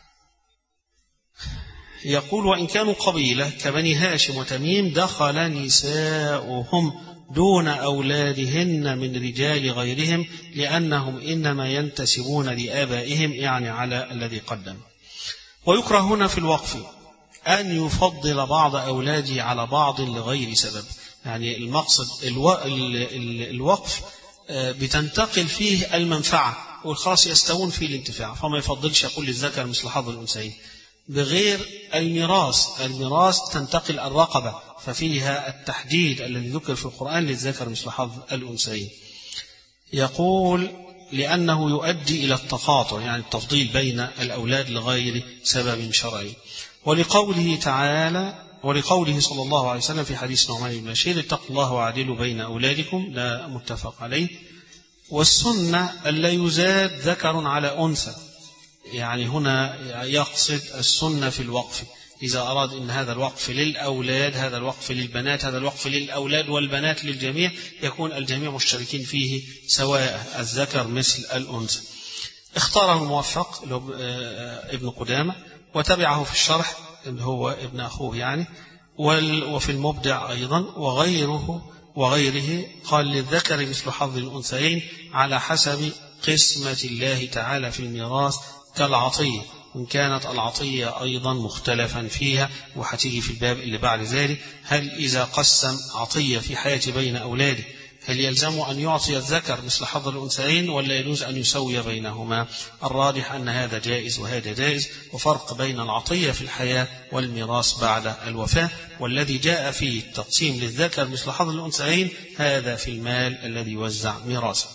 يقول وإن كانوا قبيلة كبني هاشم وتميم دخل نساؤهم دون أولادهن من رجال غيرهم، لأنهم إنما ينتسبون لآبائهم، يعني على الذي قدم. ويكره هنا في الوقف أن يفضل بعض أولاده على بعض لغير سبب، يعني المقصد الوقف بتنتقل فيه المنفعة والخاص يستوون فيه الانتفاع، فما يفضلش يقول للذكر مثل حظ الأنثيين. بغير الميراث، الميراث تنتقل الرقبة، ففيها التحديد الذي ذكر في القرآن للذكر مثل حظ الأنثيين. يقول لأنه يؤدي إلى التقاطع، يعني التفضيل بين الأولاد لغير سبب شرعي. ولقوله تعالى ولقوله صلى الله عليه وسلم في حديث نعمان بن بشير اتقوا الله وعدلوا بين أولادكم، لا متفق عليه. والسنة ألا يزاد ذكر على أنثى، يعني هنا يقصد السنة في الوقف، إذا أراد أن هذا الوقف للأولاد، هذا الوقف للبنات، هذا الوقف للأولاد والبنات للجميع، يكون الجميع مشتركين فيه سواء الذكر مثل الأنثى. اختاره الموفق ابن قدامة، وتبعه في الشرح اللي هو ابن أخوه يعني، وفي المبدع أيضا وغيره وغيره قال للذكر مثل حظ الأنثيين على حسب قسمة الله تعالى في الميراث كالعطية، إن كانت العطية أيضا مختلفا فيها، وحتيجي في الباب اللي بعد ذلك. هل إذا قسم عطية في حياة بين أولاده هل يلزم أن يعطي الذكر مثل حظ الأنثيين ولا يجوز أن يسوي بينهما؟ الراجح أن هذا جائز وهذا جائز، وفرق بين العطية في الحياة والميراث بعد الوفاة. والذي جاء فيه التقسيم للذكر مثل حظ الأنثيين هذا في المال الذي يوزع ميراثا.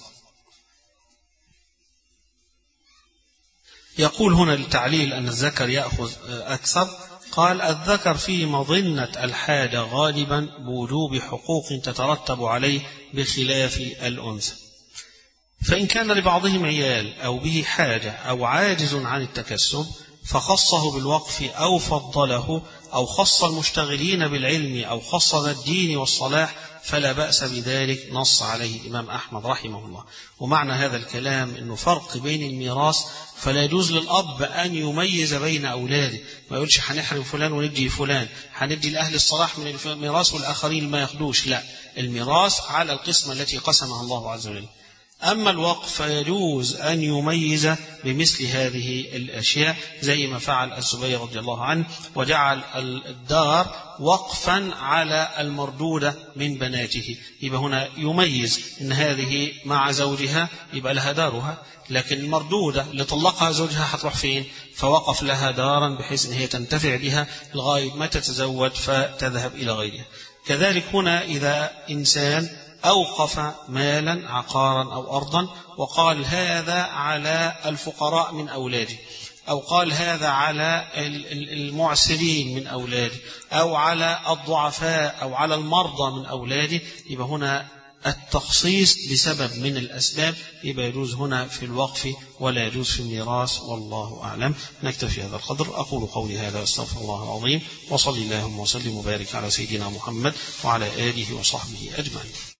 يقول هنا للتعليل أن الذكر يأخذ أكثر، قال الذكر في مظنة الحاجة غالبا بوجوب حقوق تترتب عليه بخلاف الأنثى، فإن كان لبعضهم عيال أو به حاجة أو عاجز عن التكسب فخصه بالوقف أو فضله أو خص المشتغلين بالعلم أو خص ذا الدين والصلاح فلا بأس بذلك، نص عليه الإمام أحمد رحمه الله. ومعنى هذا الكلام أنه فرق بين الميراث، فلا يجوز للأب أن يميز بين أولاده، ما يقولش هنحرم فلان وندي فلان، هندي لأهل الصلاح من الميراث والآخرين ما ياخدوش، لا، الميراث على القسمة التي قسمها الله عز وجل. أما الوقف فيجوز أن يميز بمثل هذه الأشياء زي ما فعل الزبير رضي الله عنه، وجعل الدار وقفا على المردودة من بناته، يبقى هنا يميز إن هذه مع زوجها يبقى لها دارها، لكن المردودة اللي طلقها زوجها هتروح فين؟ فوقف لها دارا بحيث إن هي تنتفع بها لغاية ما تتزوج فتذهب إلى غيرها. كذلك هنا إذا إنسان أوقف مالا عقارا أو أرضا وقال هذا على الفقراء من أولاده، أو قال هذا على المعسرين من أولاده، أو على الضعفاء أو على المرضى من أولاده، يبقى هنا التخصيص بسبب من الأسباب، يبقى يجوز هنا في الوقف ولا يجوز في الميراث، والله أعلم. نكتفي هذا القدر. أقول قولي هذا واستغفر الله العظيم، وصلي اللهم وسلم وبارك على سيدنا محمد وعلى آله وصحبه أجمعين.